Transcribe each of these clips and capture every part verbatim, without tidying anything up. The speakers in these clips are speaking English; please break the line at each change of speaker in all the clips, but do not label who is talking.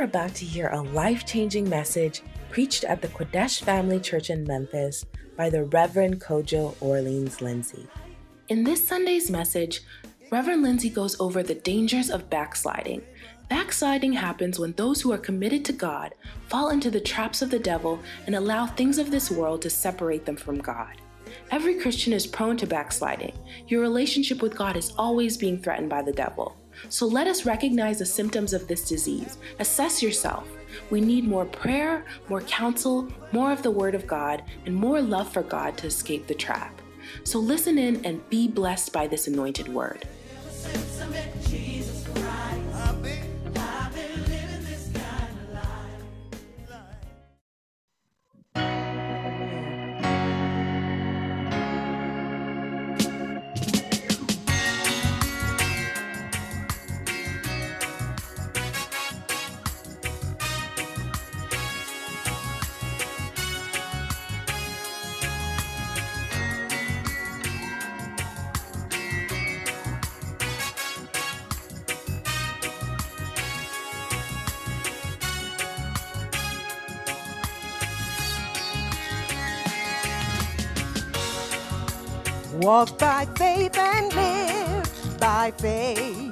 are about to hear a life-changing message preached at the Kodesh Family Church in Memphis by the Reverend Kojo Orleans Lindsay. In this Sunday's message, Reverend Lindsay goes over the dangers of backsliding. Backsliding happens when those who are committed to God fall into the traps of the devil and allow things of this world to separate them from God. Every Christian is prone to backsliding. Your relationship with God is always being threatened by the devil. So let us recognize the symptoms of this disease. Assess yourself. We need more prayer, more counsel, more of the Word of God, and more love for God to escape the trap. So listen in and be blessed by this anointed word.
Walk by faith and live by faith.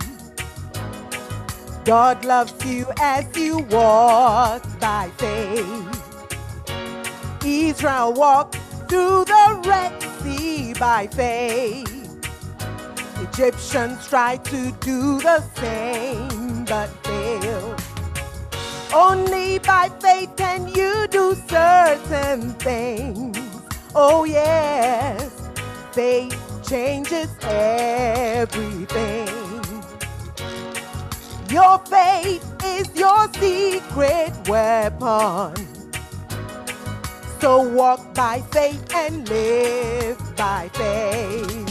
God loves you as you walk by faith. Israel walked through the Red Sea by faith. Egyptians tried to do the same but failed. Only by faith can you do certain things. Oh yes. Faith changes everything. Your faith is your secret weapon. So walk by faith and live by faith.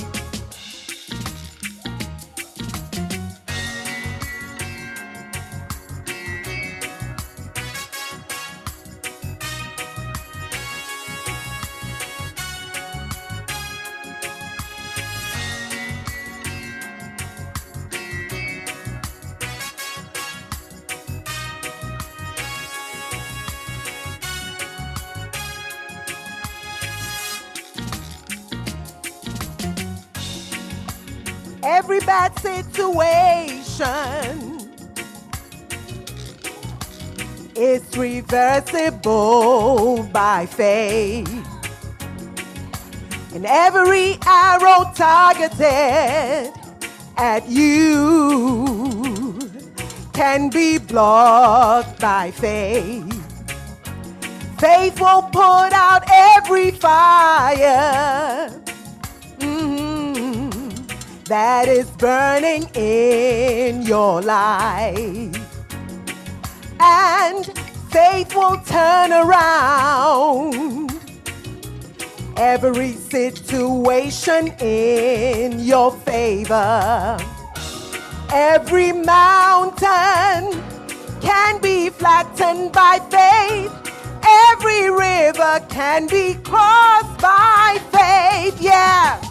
Every bad situation is reversible by faith. And every arrow targeted at you can be blocked by faith. Faith will put out every fire that is burning in your life. And faith will turn around every situation in your favor. Every mountain can be flattened by faith. Every river can be crossed by faith. Yeah.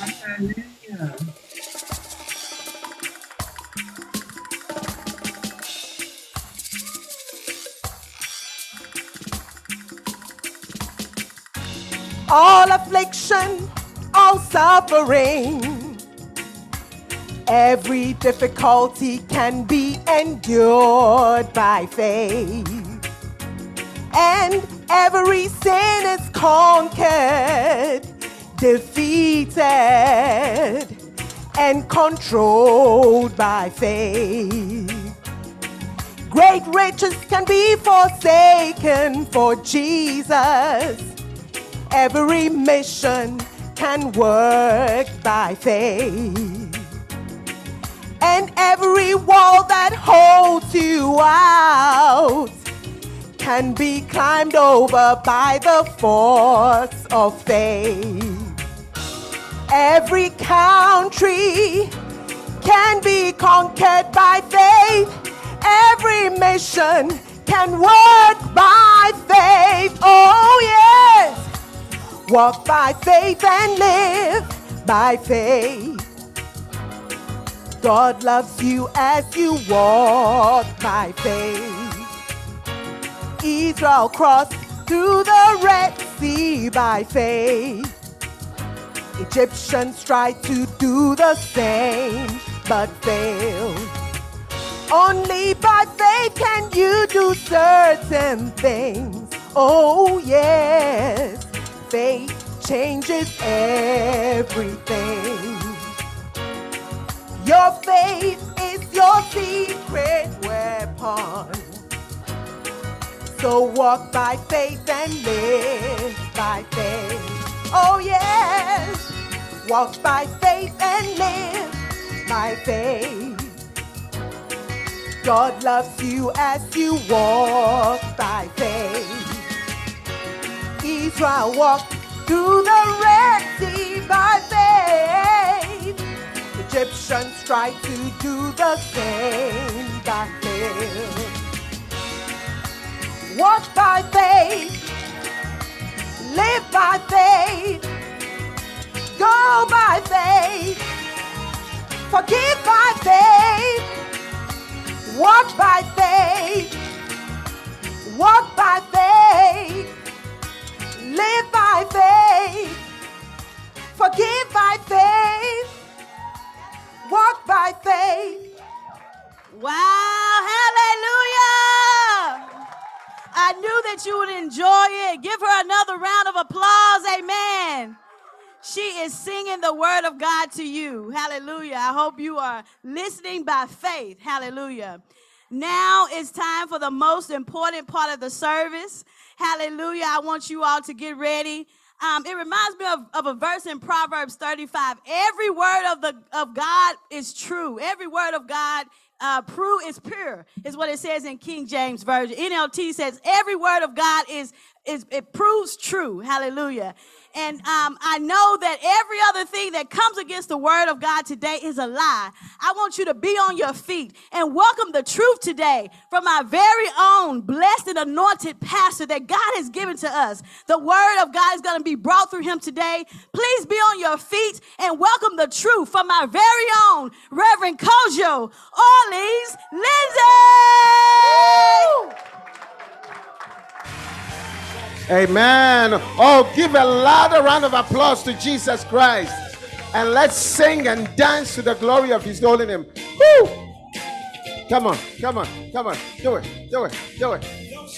All affliction, all suffering, every difficulty can be endured by faith. And every sin is conquered, defeated, and controlled by faith. Great riches can be forsaken for Jesus. Every mission can work by faith. And every wall that holds you out can be climbed over by the force of faith. Every country can be conquered by faith. Every mission can work by faith. Oh yes. Walk by faith and live by faith. God loves you as you walk by faith. Israel crossed through the Red Sea by faith. Egyptians tried to do the same, but failed. Only by faith can you do certain things. Oh yes, faith changes everything. Your faith is your secret weapon. So walk by faith and live by faith. Oh yes, walk by faith and live by faith. God loves you as you walk by faith. Israel walked through the Red Sea by faith. Egyptians tried to do the same by faith. Walk by faith, live by faith, go by faith, forgive by faith, walk by faith, walk by faith, live by faith, forgive by faith, walk by faith.
Wow, hallelujah! I knew that you would enjoy it. Give her another round of applause. Amen. She is singing the word of God to you. Hallelujah. I hope you are listening by faith. Hallelujah. Now it's time for the most important part of the service. Hallelujah. I want you all to get ready. Um, it reminds me of, of a verse in Proverbs thirty-five. Every word of the of God is true. Every word of God Uh, prue is pure, is what it says in King James Version. N L T says every word of God is is it proves true. Hallelujah. And um, I know that every other thing that comes against the word of God today is a lie. I want you to be on your feet and welcome the truth today from our very own blessed and anointed pastor that God has given to us. The word of God is going to be brought through him today. Please be on your feet and welcome the truth from our very own Reverend Kojo Orleans Lindsay.
Amen. Oh, give a louder round of applause to Jesus Christ. And let's sing and dance to the glory of his holy name. Woo! Come on, come on, come on. Do it, do it, do it.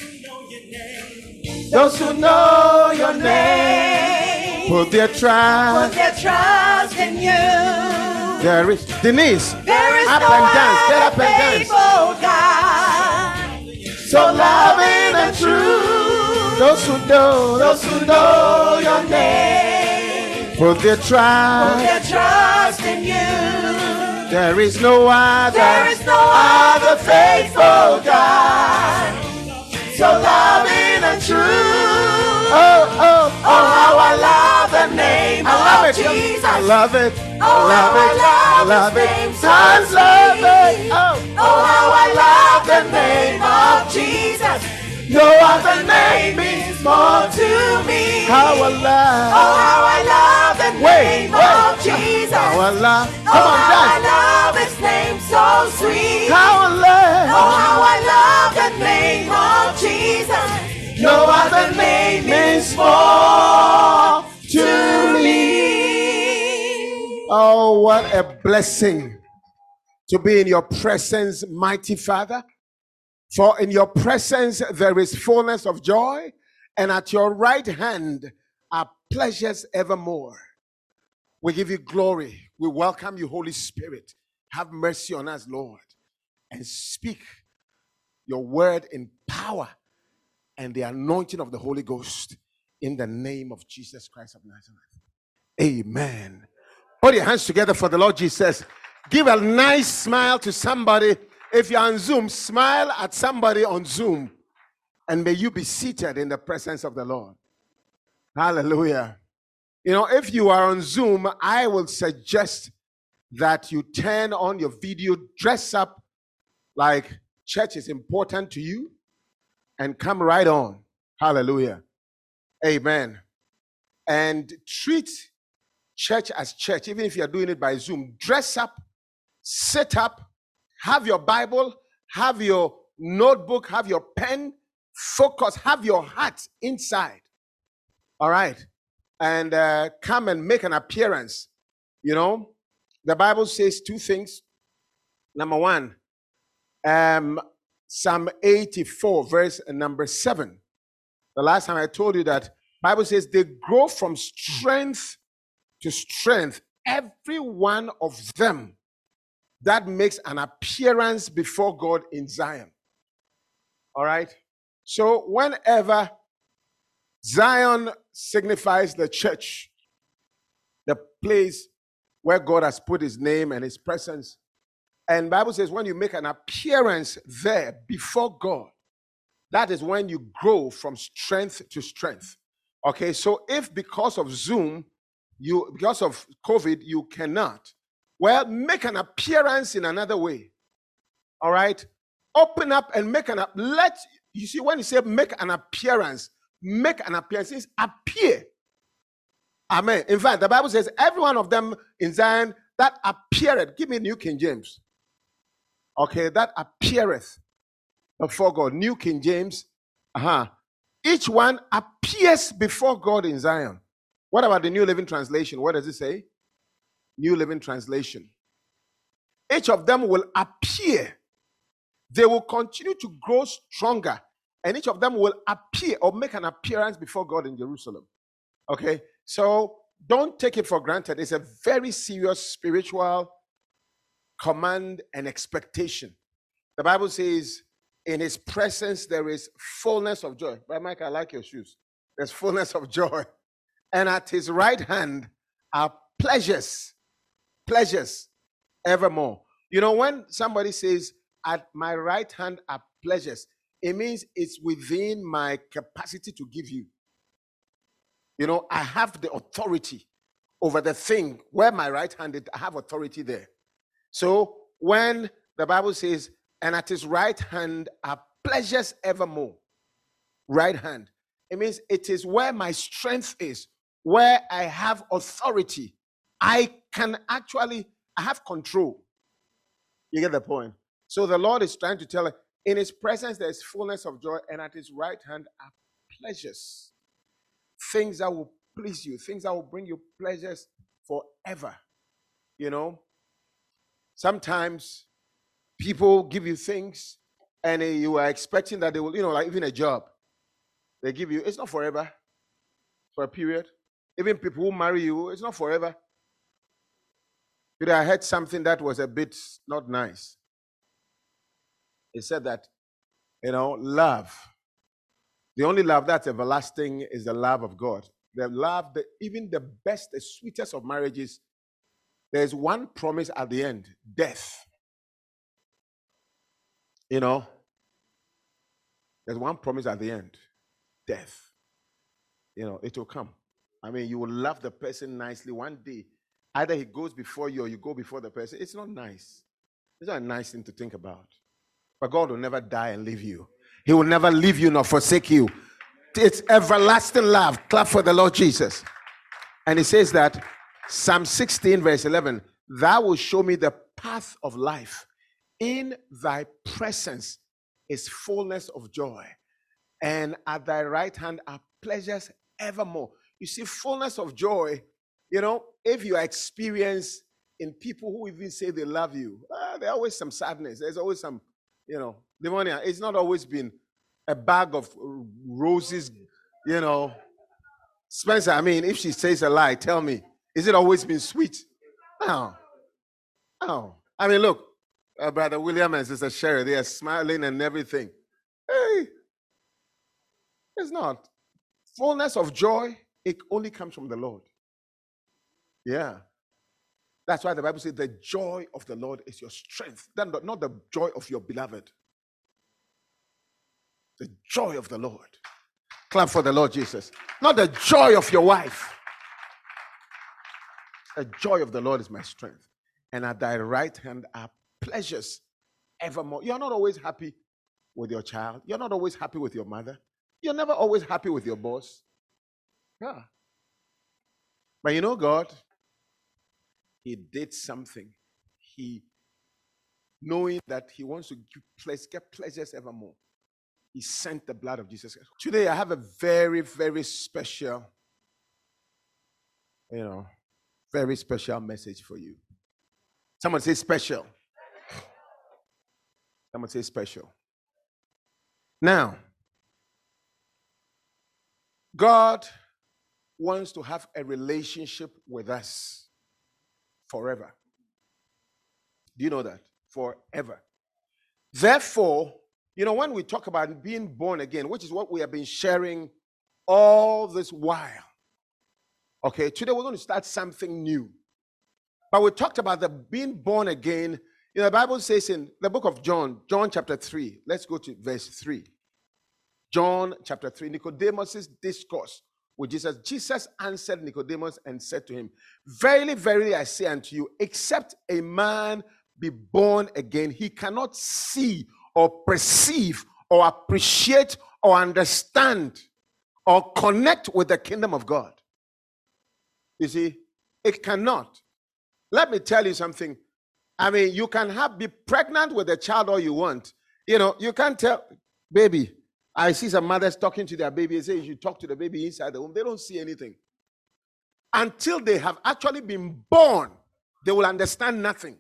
Those who know your name put their trust,
Put their trust in you.
There is Denise.
There is
up
no
and dance. Get up
other
and dance.
faithful God.
So loving and true. Those who know, those who know your name, put their trust,
Put their trust in you.
There is no other,
There is no other faithful God. So loving and true.
Oh, oh,
Oh, how I love the name
I love
of
it.
Jesus.
I love it.
Oh,
I love
how
it.
I love
I love
his
it.
name so
Sons love it.
sweet.
Oh,
Oh, how I love the name of Jesus.
no other
Name
name.
means more to me.
How I
Oh,
love.
how I love the
Wait,
name
wait.
of Jesus.
How I love.
Oh,
Come on,
how I
dance.
love his name so sweet.
How I love.
Oh, how I love the name of Jesus.
No other name means more to me. Oh, what a blessing to be in your presence, mighty Father. For in your presence there is fullness of joy, and at your right hand are pleasures evermore. We give you glory. We welcome you, Holy Spirit. Have mercy on us, Lord, and speak your word in power and the anointing of the Holy Ghost in the name of Jesus Christ of Nazareth. Amen. Put your hands together for the Lord Jesus. Give a nice smile to somebody. If you're on Zoom, smile at somebody on Zoom. And may you be seated in the presence of the Lord. Hallelujah. You know, if you are on Zoom, I will suggest that you turn on your video, dress up like church is important to you, and come right on. Hallelujah. Amen. And treat church as church, even if you're doing it by Zoom. Dress up, sit up, have your Bible, have your notebook, have your pen, Focus, have your heart inside. All right. And uh, come and make an appearance. You know, the Bible says two things. Number one, um, Psalm eighty-four, verse number seven. The last time I told you that Bible says they grow from strength to strength, every one of them that makes an appearance before God in Zion. All right. So whenever Zion signifies the church, the place where God has put his name and his presence. And the Bible says when you make an appearance there before God, that is when you grow from strength to strength. Okay, so if because of Zoom, you because of COVID, you cannot, well, make an appearance in another way. All right? Open up and make an let you see when you say make an appearance, make an appearance, it's appear. Amen. In fact, the Bible says every one of them in Zion that appeared. Give me New King James. Okay, that appeareth before God. New King James. Uh-huh. Each one appears before God in Zion. What about the New Living Translation? What does it say? New Living Translation. Each of them will appear. They will continue to grow stronger. And each of them will appear or make an appearance before God in Jerusalem. Okay? So don't take it for granted. It's a very serious spiritual command and expectation. The Bible says, in his presence there is fullness of joy. Brother Mike, I like your shoes. There's fullness of joy. And at his right hand are pleasures, pleasures evermore. You know, when somebody says, at my right hand are pleasures, it means it's within my capacity to give you. You know, I have the authority over the thing where my right hand is, I have authority there. So when the Bible says, and at his right hand are pleasures evermore, right hand, it means it is where my strength is, where I have authority. I can actually, I have control. You get the point? So the Lord is trying to tell us, in his presence there is fullness of joy, and at his right hand are pleasures. Things that will please you, things that will bring you pleasures forever. You know, sometimes people give you things and you are expecting that they will, you know, like even a job. They give you, it's not forever, for a period. Even people who marry you, it's not forever. But I heard something that was a bit not nice. It said that, you know, love, the only love that's everlasting is the love of God. The love, that even the best, the sweetest of marriages, there's one promise at the end, death. You know, there's one promise at the end, death. You know, it will come. I mean, you will love the person nicely one day. Either he goes before you or you go before the person. It's not nice. It's not a nice thing to think about. But God will never die and leave you. He will never leave you nor forsake you. It's everlasting love. Clap for the Lord Jesus. And he says that, Psalm sixteen, verse eleven, thou will show me the path of life. In thy presence is fullness of joy, and at thy right hand are pleasures evermore. You see, fullness of joy, you know, if you experience in people who even say they love you, uh, there's always some sadness. There's always some, you know, pneumonia. It's not always been a bag of roses, you know. Spencer, I mean, if she says a lie, tell me, is it always been sweet? No. No. I mean, look, uh, Brother William and Sister Sherry, they are smiling and everything. Hey, it's not. Fullness of joy, it only comes from the Lord. Yeah. That's why the Bible says the joy of the Lord is your strength. Not not the joy of your beloved. The joy of the Lord. Clap for the Lord Jesus. Not the joy of your wife. The joy of the Lord is my strength. And at thy right hand are pleasures evermore. You're not always happy with your child. You're not always happy with your mother. You're never always happy with your boss. Yeah. But you know God, he did something. He, knowing that he wants to give pleasure, get pleasures evermore. He sent the blood of Jesus Christ. Today, I have a very, very special, you know, very special message for you. Someone say special. Someone say special. Now, God wants to have a relationship with us forever. Do you know that? Forever. Therefore, you know, when we talk about being born again, which is what we have been sharing all this while, okay, today we're going to start something new. But we talked about the being born again. You know, the Bible says in the book of John, John chapter three, let's go to verse three. John chapter three, Nicodemus' discourse with Jesus. Jesus answered Nicodemus and said to him, verily, verily, I say unto you, except a man be born again, he cannot see or perceive or appreciate or understand or connect with the kingdom of God. You see, it cannot. Let me tell you something. I mean, you can have be pregnant with a child all you want. You know, you can't tell, baby. I see some mothers talking to their baby and say, you should talk to the baby inside the womb. They don't see anything. Until they have actually been born, they will understand nothing.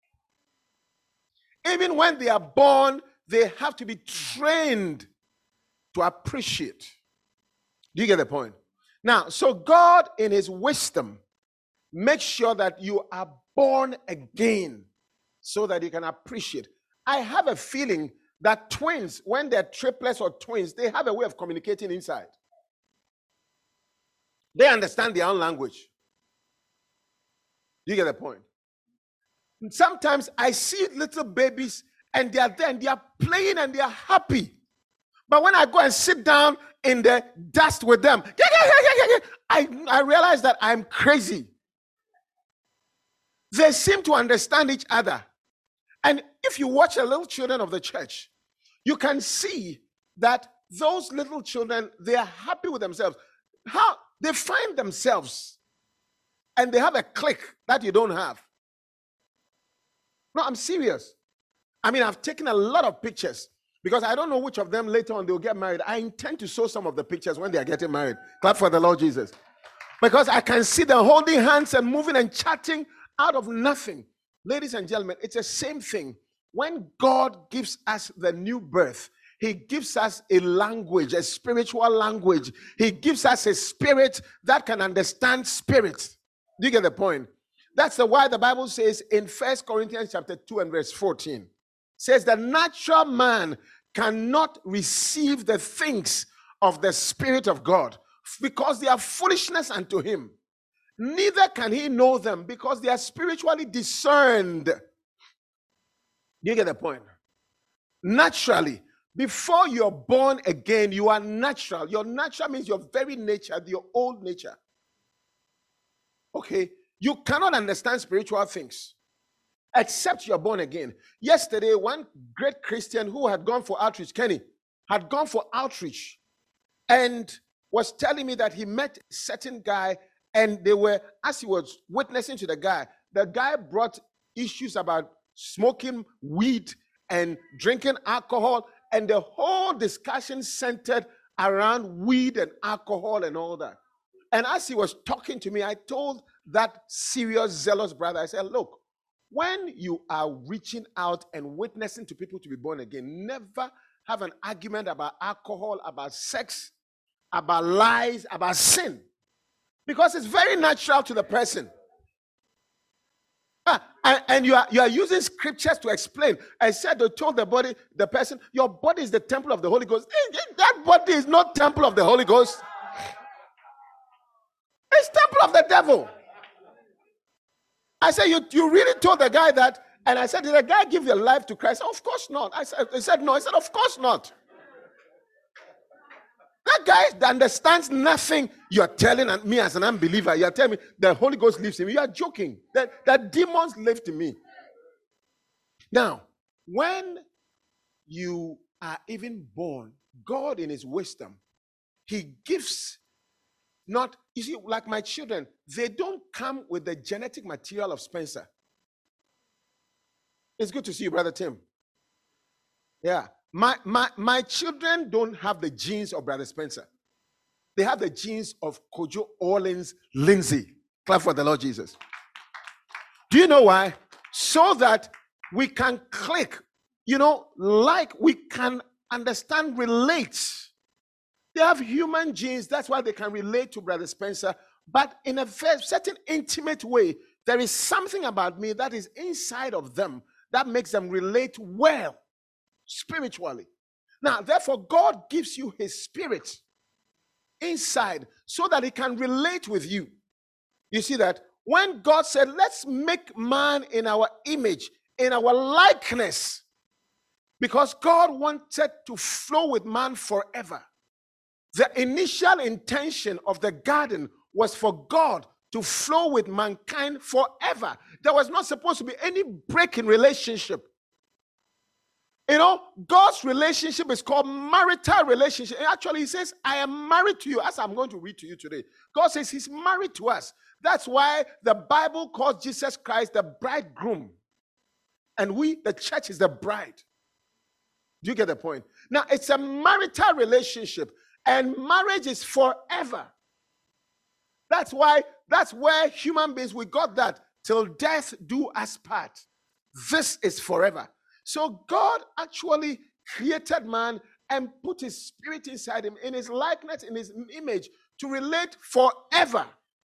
Even when they are born, they have to be trained to appreciate. Do you get the point? Now, so God in his wisdom makes sure that you are born again so that you can appreciate. I have a feeling that twins, when they're triplets or twins, they have a way of communicating inside. They understand their own language. You get the point? Sometimes I see little babies and they are there and they are playing and they are happy. But when I go and sit down in the dust with them, I, I realize that I'm crazy. They seem to understand each other. And if you watch the little children of the church, you can see that those little children, they are happy with themselves. How they find themselves and they have a click that you don't have. No, I'm serious. I mean, I've taken a lot of pictures because I don't know which of them later on they'll get married. I intend to show some of the pictures when they are getting married. Clap for the Lord Jesus. Because I can see them holding hands and moving and chatting out of nothing. Ladies and gentlemen, it's the same thing. When God gives us the new birth, he gives us a language, a spiritual language. He gives us a spirit that can understand spirit. Do you get the point? That's the why the Bible says in First Corinthians chapter two and verse fourteen, says the natural man cannot receive the things of the Spirit of God because they are foolishness unto him. Neither can he know them because they are spiritually discerned. You get the point? Naturally, before you're born again, you are natural. Your natural means your very nature, your old nature. Okay? You cannot understand spiritual things except you're born again. Yesterday, one great Christian who had gone for outreach, Kenny, had gone for outreach and was telling me that he met a certain guy. And they were, as he was witnessing to the guy, the guy brought issues about smoking weed and drinking alcohol, and the whole discussion centered around weed and alcohol and all that. And as he was talking to me, I told that serious, zealous brother, I said, look, when you are reaching out and witnessing to people to be born again, never have an argument about alcohol, about sex, about lies, about sin. Because it's very natural to the person. Ah, and, and you are you are using scriptures to explain. I said they told the body, the person, your body is the temple of the Holy Ghost. That body is not temple of the Holy Ghost. It's temple of the devil. I said, you, you really told the guy that? And I said, did the guy give your life to Christ? Of course not. I said, he said no. I said, of course not. That guy understands nothing you're telling me as an unbeliever. You're telling me the Holy Ghost lives in me. You are joking. That, that demons live in me. Now, when you are even born, God in his wisdom, he gives not, you see, like my children, they don't come with the genetic material of Spencer. It's good to see you, Brother Tim. Yeah. My, my, my children don't have the genes of Brother Spencer. They have the genes of Kojo Orleans Lindsay. Clap for the Lord Jesus. Do you know why? So that we can click, you know, like we can understand, relate. They have human genes. That's why they can relate to Brother Spencer. But in a very certain intimate way, there is something about me that is inside of them that makes them relate well spiritually. Now, therefore, God gives you his spirit inside so that he can relate with you. You see that? When God said, let's make man in our image, in our likeness, because God wanted to flow with man forever. The initial intention of the garden was for God to flow with mankind forever. There was not supposed to be any break in relationship. You know, God's relationship is called marital relationship. And actually, he says, I am married to you, as I'm going to read to you today. God says he's married to us. That's why the Bible calls Jesus Christ the bridegroom. And we, the church, is the bride. Do you get the point? Now, it's a marital relationship. And marriage is forever. That's why, that's where human beings, we got that. Till death do us part. This is forever. So God actually created man and put his spirit inside him, in his likeness, in his image, to relate forever.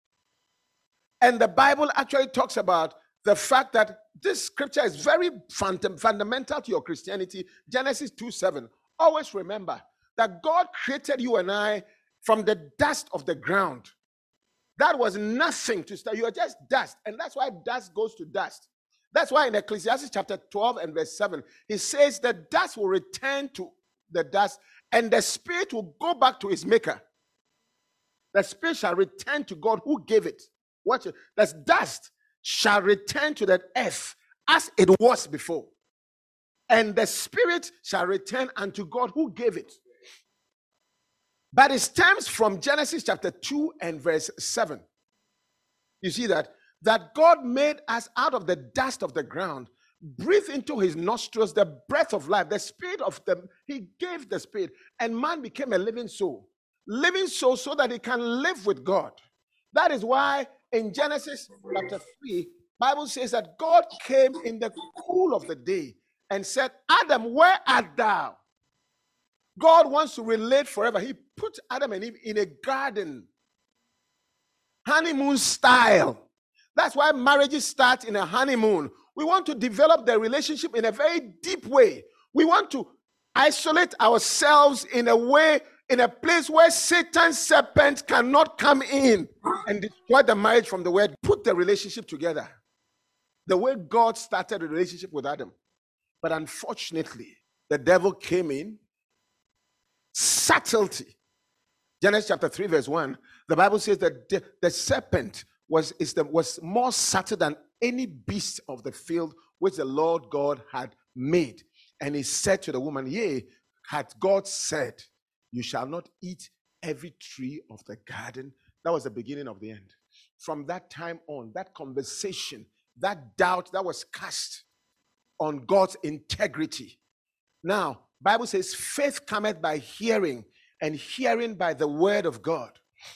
And the Bible actually talks about the fact that this scripture is very fund- fundamental to your Christianity. Genesis two seven. Always remember that God created you and I from the dust of the ground. That was nothing to start. You are just dust. And that's why dust goes to dust. That's why in Ecclesiastes chapter twelve and verse seven, he says that dust will return to the dust and the spirit will go back to his maker. The spirit shall return to God who gave it. Watch it. That's dust shall return to the earth as it was before. And the spirit shall return unto God who gave it. But it stems from Genesis chapter two and verse seven. You see that? That God made us out of the dust of the ground, breathed into his nostrils the breath of life, the spirit of them. He gave the spirit, and man became a living soul. Living soul so that he can live with God. That is why in Genesis chapter three, Bible says that God came in the cool of the day and said, Adam, where art thou? God wants to relate forever. He put Adam and Eve in a garden, honeymoon style. That's why marriages start in a honeymoon. We want to develop the relationship in a very deep way. We want to isolate ourselves in a way, in a place where Satan's serpent cannot come in and destroy the marriage from the word. Put the relationship together. The way God started the relationship with Adam. But unfortunately, the devil came in. Subtlety. Genesis chapter three, verse one. The Bible says that the, the serpent was, is the, was more subtle than any beast of the field which the Lord God had made. And he said to the woman, yea, had God said, you shall not eat every tree of the garden. That was the beginning of the end. From that time on, that conversation, that doubt that was cast on God's integrity. Now, Bible says faith cometh by hearing, and hearing by the word of God.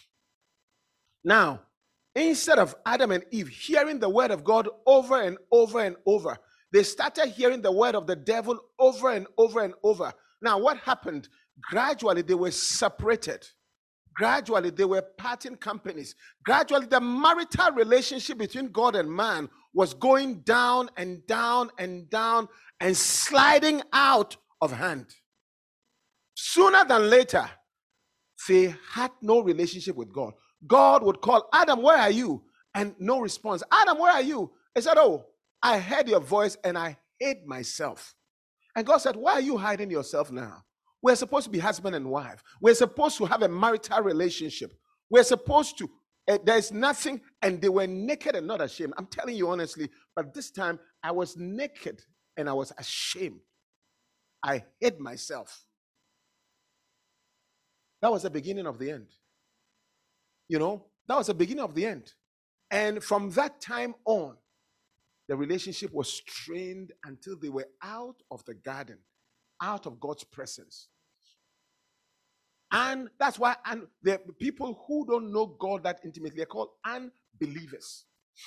Now, instead of Adam and Eve hearing the word of God over and over and over, they started hearing the word of the devil over and over and over. Now, what happened? Gradually, they were separated. Gradually, they were parting companies. Gradually, the marital relationship between God and man was going down and down and down and sliding out of hand. Sooner than later, they had no relationship with God. God would call, Adam, where are you? And no response. Adam, where are you? He said, oh, I heard your voice and I hid myself. And God said, why are you hiding yourself now? We're supposed to be husband and wife. We're supposed to have a marital relationship. We're supposed to, uh, there's nothing, and they were naked and not ashamed. I'm telling you honestly, but this time I was naked and I was ashamed. I hid myself. That was the beginning of the end. You know, that was the beginning of the end. And from that time on, the relationship was strained until they were out of the garden. out of God's presence. And that's why and the people who don't know God that intimately are called unbelievers.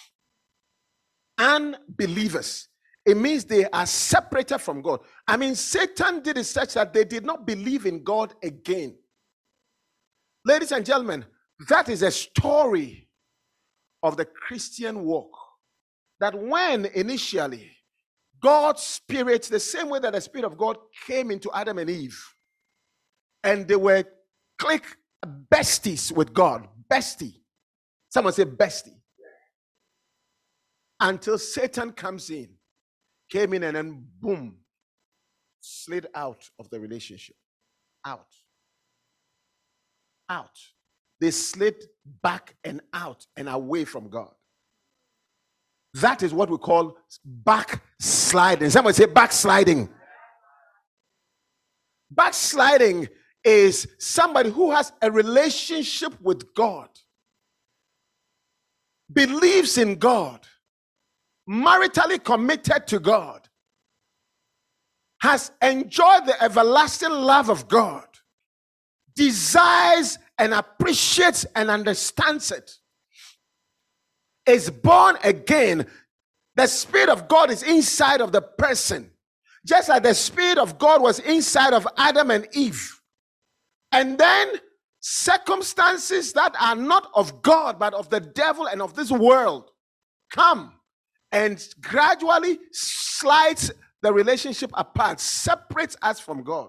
Unbelievers. It means they are separated from God. I mean, Satan did it such that they did not believe in God again. Ladies and gentlemen, that is a story of the Christian walk. That when initially God's Spirit, the same way that the Spirit of God came into Adam and Eve, and they were click besties with God. Bestie. Someone say bestie. Until Satan comes in, came in and then boom, slid out of the relationship. Out. Out. They slid back and out and away from God. That is what we call backsliding. Someone say backsliding. Backsliding is somebody who has a relationship with God, believes in God, maritally committed to God, has enjoyed the everlasting love of God, desires and appreciates and understands it, is born again. The Spirit of God is inside of the person, just like the Spirit of God was inside of Adam and Eve. And then circumstances that are not of God, but of the devil and of this world come and gradually slides the relationship apart, separates us from God.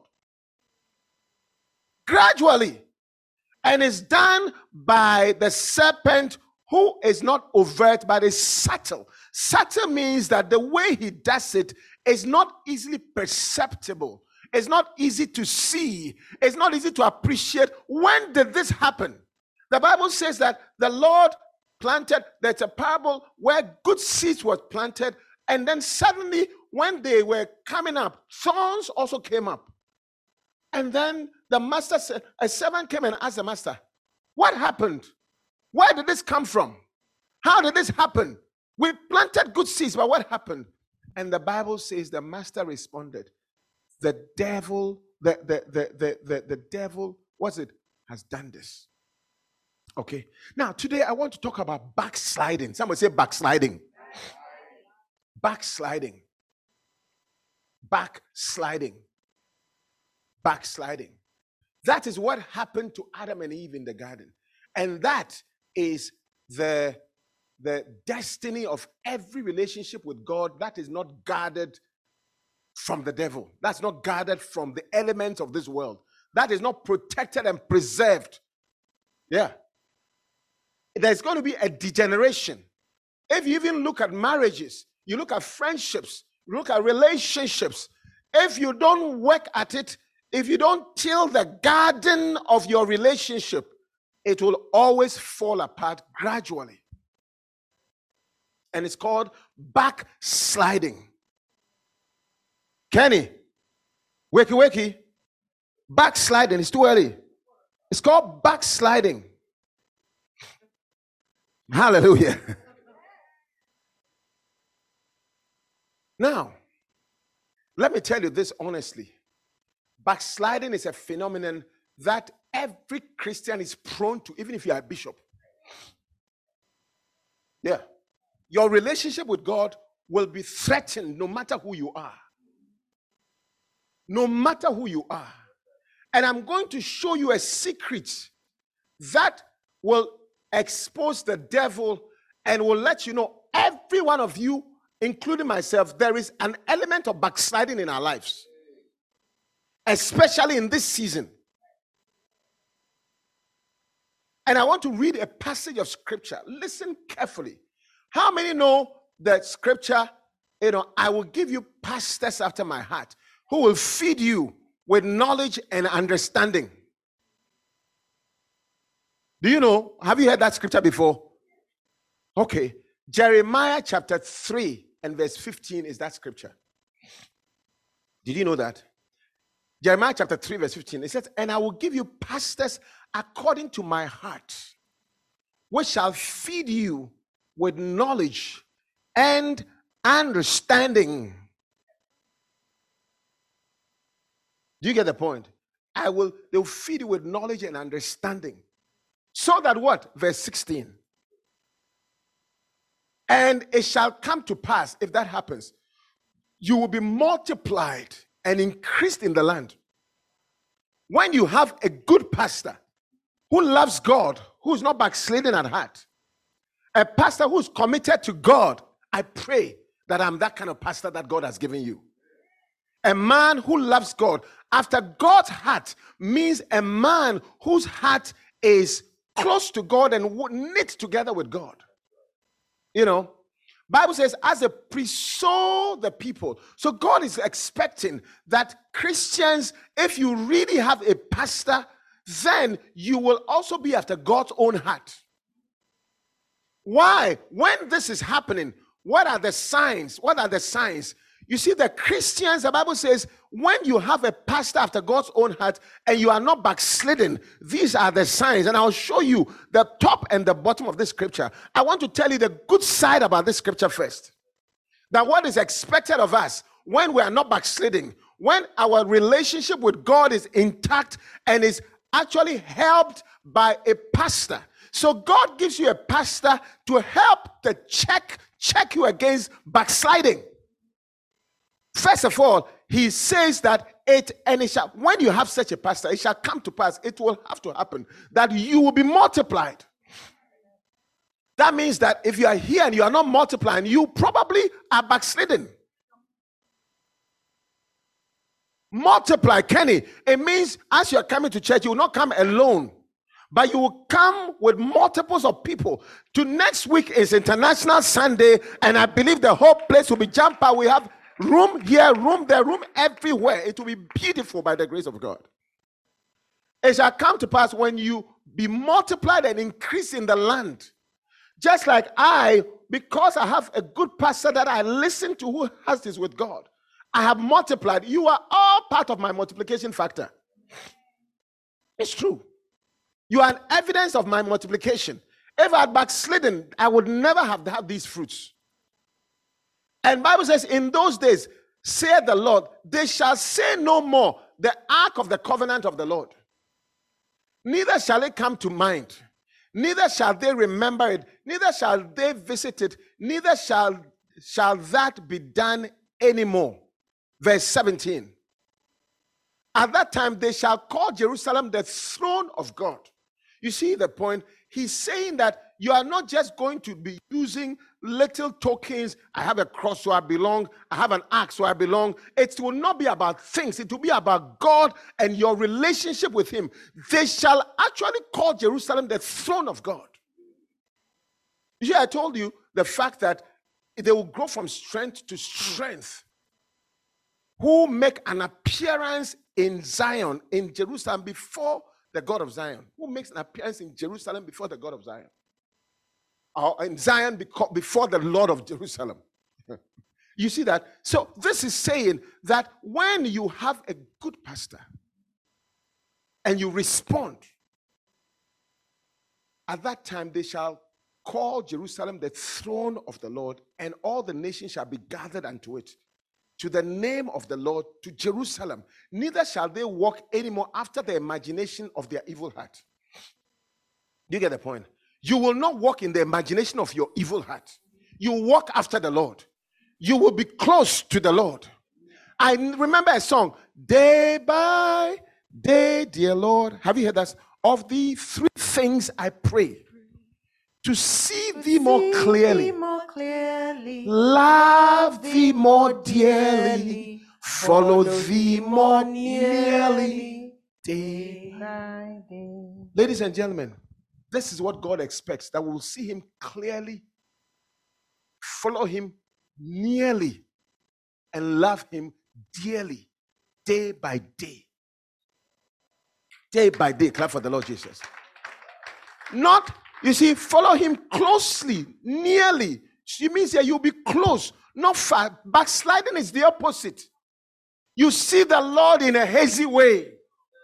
Gradually. And it's done by the serpent, who is not overt, but is subtle. Subtle means that the way he does it is not easily perceptible. It's not easy to see. It's not easy to appreciate. When did this happen? The Bible says that the Lord planted, there's a parable where good seeds were planted, and then suddenly when they were coming up, thorns also came up. And then the master said, a servant came and asked the master, what happened? Where did this come from? How did this happen? We planted good seeds, but what happened? And the Bible says the master responded, the devil, the, the, the, the, the, the devil, what's it, has done this. Okay. Now, today I want to talk about backsliding. Somebody say backsliding. Backsliding. Backsliding. Backsliding. That is what happened to Adam and Eve in the garden. And that is the, the destiny of every relationship with God that is not guarded from the devil. That's not guarded from the elements of this world. That is not protected and preserved. Yeah. There's going to be a degeneration. If you even look at marriages, you look at friendships, you look at relationships, if you don't work at it, if you don't till the garden of your relationship, it will always fall apart gradually. And it's called backsliding. Kenny, wakey wakey, backsliding. It's too early. It's called backsliding. Hallelujah. Now, let me tell you this honestly. Backsliding is a phenomenon that every Christian is prone to, even if you are a bishop. Yeah. Your relationship with God will be threatened no matter who you are. No matter who you are. And I'm going to show you a secret that will expose the devil and will let you know, every one of you, including myself, there is an element of backsliding in our lives. Especially in this season. And I want to read a passage of scripture. Listen carefully. How many know that scripture, you know, I will give you pastors after my heart who will feed you with knowledge and understanding? Do you know? Have you heard that scripture before? Okay. Jeremiah chapter three and verse fifteen is that scripture. Did you know that? Jeremiah chapter three verse fifteen. It says, and I will give you pastors according to my heart, which shall feed you with knowledge and understanding. Do you get the point? I will, they'll feed you with knowledge and understanding. So that what? Verse sixteen. And it shall come to pass, if that happens, you will be multiplied and increased in the land. When you have a good pastor who loves God, who's not backsliding at heart, a pastor who's committed to God, I pray that I'm that kind of pastor that God has given you. A man who loves God after God's heart means a man whose heart is close to God and knit together with God. You know, Bible says, as a priest, so the people. So God is expecting that Christians, if you really have a pastor, then you will also be after God's own heart. Why? When this is happening, what are the signs? What are the signs? You see, the Christians, the Bible says, when you have a pastor after God's own heart and you are not backslidden, these are the signs. And I'll show you the top and the bottom of this scripture. I want to tell you the good side about this scripture first. That what is expected of us when we are not backsliding, when our relationship with God is intact and is actually helped by a pastor. So God gives you a pastor to help to check, check you against backsliding. First of all, he says that it, and it shall, when you have such a pastor, it shall come to pass, it will have to happen, that you will be multiplied. That means that if you are here and you are not multiplying, you probably are backslidden. Multiply, Kenny. It means as you are coming to church, you will not come alone, but you will come with multiples of people. To next week is International Sunday, and I believe the whole place will be jump out. We have room here, room there, room everywhere. It will be beautiful by the grace of God. It shall come to pass when you be multiplied and increase in the land. Just like I, because I have a good pastor that I listen to who has this with God, I have multiplied. You are all part of my multiplication factor. It's true. You are an evidence of my multiplication. If I had backslidden, I would never have had these fruits. And Bible says, in those days, saith the Lord, they shall say no more the ark of the covenant of the Lord. Neither shall it come to mind. Neither shall they remember it. Neither shall they visit it. Neither shall, shall that be done anymore. Verse seventeen. At that time, they shall call Jerusalem the throne of God. You see the point? He's saying that you are not just going to be using little tokens. I have a cross, so I belong. I have an axe, so I belong. It will not be about things. It will be about God and your relationship with him. They shall actually call Jerusalem the throne of God. You see, I told you the fact that they will grow from strength to strength. Who make an appearance in Zion, in Jerusalem, before the God of Zion. Who makes an appearance in Jerusalem before the God of Zion? Or in Zion before the Lord of Jerusalem. You see that? So this is saying that when you have a good pastor and you respond, at that time they shall call Jerusalem the throne of the Lord, and all the nations shall be gathered unto it, to the name of the Lord, to Jerusalem. Neither shall they walk anymore after the imagination of their evil heart. Do you get the point? You will not walk in the imagination of your evil heart. You walk after the Lord. You will be close to the Lord. I remember a song, day by day, dear Lord. Have you heard that? Of the three things I pray. To see thee more clearly,
more clearly,
love thee more dearly, follow thee more nearly, day by day. Ladies and gentlemen, this is what God expects, that we will see him clearly, follow him nearly, and love him dearly, day by day. Day by day. Clap for the Lord Jesus. Not, you see, follow him closely, nearly. She means that you'll be close, not far. Backsliding is the opposite. You see the Lord in a hazy way.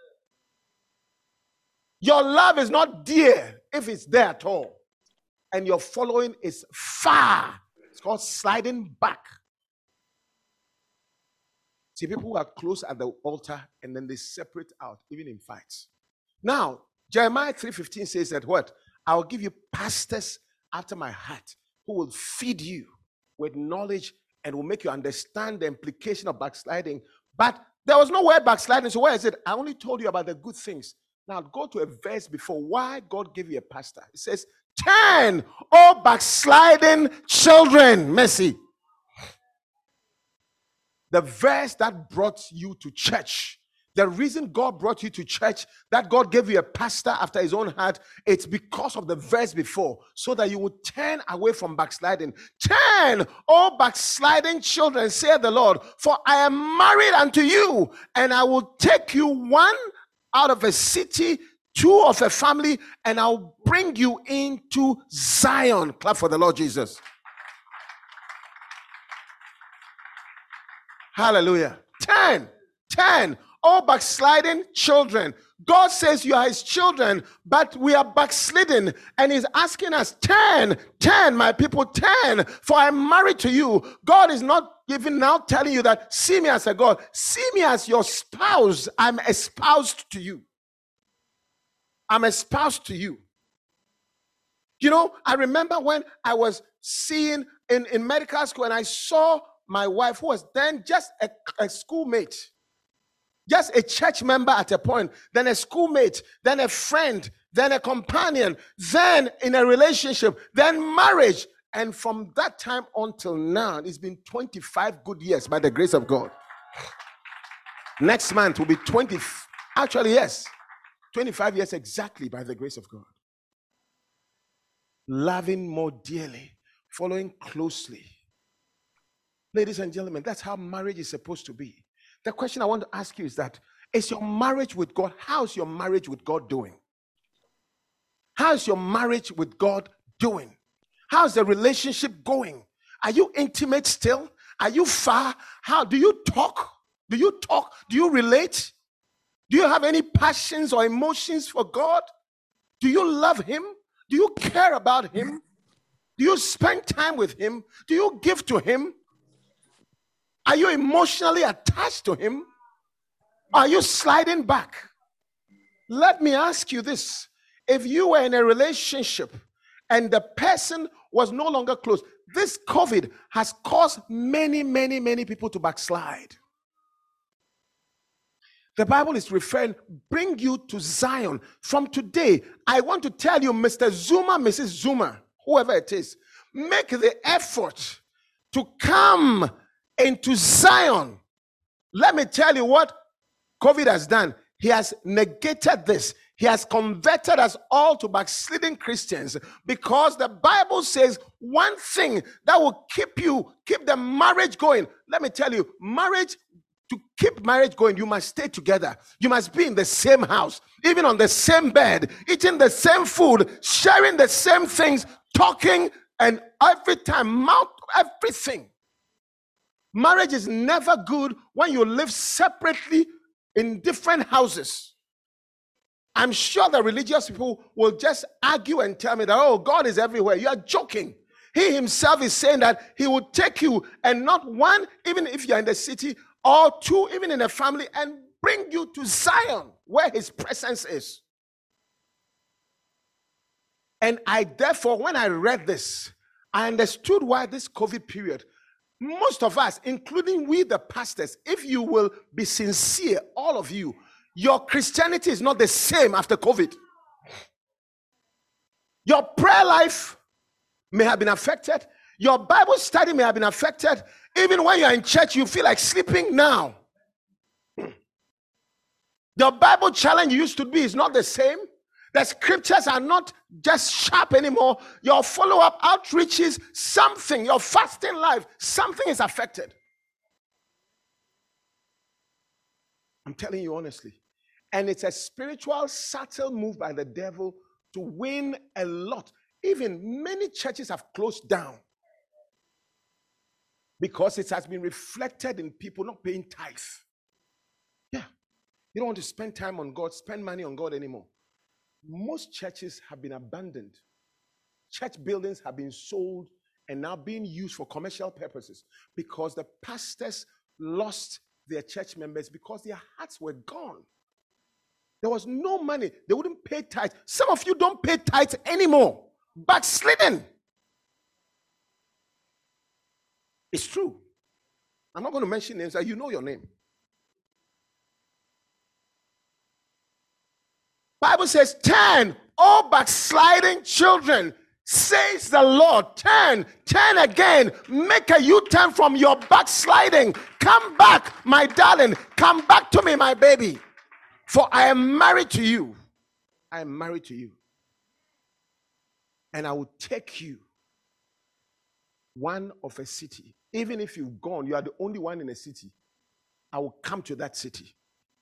Your love is not dear if it's there at all. And your following is far. It's called sliding back. See, people who are close at the altar and then they separate out, even in fights. Now, Jeremiah three fifteen says that what? I'll give you pastors after my heart who will feed you with knowledge and will make you understand the implication of backsliding. But there was no word backsliding. So where is it? I only told you about the good things. Now go to a verse before why God gave you a pastor. It says, turn, oh backsliding children. Mercy. The verse that brought you to church, the reason God brought you to church, that God gave you a pastor after his own heart, it's because of the verse before, so that you would turn away from backsliding. Turn, oh backsliding children, saith the Lord, for I am married unto you, and I will take you one out of a city, two of a family, and I'll bring you into Zion. Clap for the Lord Jesus. Hallelujah. Ten, ten. Oh, backsliding children. God says you are his children, but we are backslidden. And he's asking us, ten, ten, my people, ten, for I'm married to you. God is not even now telling you that, see me as a God. See me as your spouse. I'm espoused to you. I'm espoused to you. You know, I remember when I was seeing in, in medical school and I saw my wife, who was then just a, a schoolmate, just a church member at a point, then a schoolmate, then a friend, then a companion, then in a relationship, then marriage. And from that time until now, it's been twenty-five good years by the grace of God. Next month will be twenty, actually, yes, twenty-five years exactly by the grace of God. Loving more dearly, following closely. Ladies and gentlemen, that's how marriage is supposed to be. The question I want to ask you is that, is your marriage with God, how's your marriage with God doing? How's your marriage with God doing? How's the relationship going? Are you intimate still? Are you far? How do you talk? Do you talk? Do you relate? Do you have any passions or emotions for God? Do you love him? Do you care about him? Do you spend time with him? Do you give to him? Are you emotionally attached to him? Are you sliding back? Let me ask you this. If you were in a relationship and the person was no longer close, this COVID has caused many, many, many people to backslide. The Bible is referring, bring you to Zion. From today, I want to tell you, Mister Zuma, Missus Zuma, whoever it is, make the effort to come into Zion. Let me tell you what COVID has done. He has negated this. He has converted us all to backsliding Christians, because the Bible says one thing that will keep you, keep the marriage going. Let me tell you, marriage, to keep marriage going, you must stay together. You must be in the same house, even on the same bed, eating the same food, sharing the same things, talking, and every time, mouth, everything. Marriage is never good when you live separately in different houses. I'm sure the religious people will just argue and tell me that, oh, God is everywhere. You are joking. He himself is saying that he will take you, and not one, even if you're in the city, or two, even in a family, and bring you to Zion, where his presence is. And I, therefore, when I read this, I understood why this COVID period, most of us, including we the pastors, if you will be sincere, all of you, your Christianity is not the same after COVID. Your prayer life may have been affected. Your Bible study may have been affected. Even when you're in church, you feel like sleeping now. The Bible challenge you used to be is not the same. The scriptures are not just sharp anymore. Your follow-up outreaches, something, your fasting life, something is affected. I'm telling you honestly. And it's a spiritual, subtle move by the devil to win a lot. Even many churches have closed down because it has been reflected in people not paying tithe. Yeah. You don't want to spend time on God, spend money on God anymore. Most churches have been abandoned. Church buildings have been sold and now being used for commercial purposes because the pastors lost their church members because their hearts were gone. There was no money. They wouldn't pay tithes. Some of you don't pay tithes anymore. Backslidden. It's true. I'm not going to mention names. You know your name. Bible says, turn, all backsliding children, says the Lord. Turn, turn again. Make a U-turn from your backsliding. Come back, my darling. Come back to me, my baby. For I am married to you. I am married to you. And I will take you one of a city. Even if you've gone, you are the only one in a city. I will come to that city.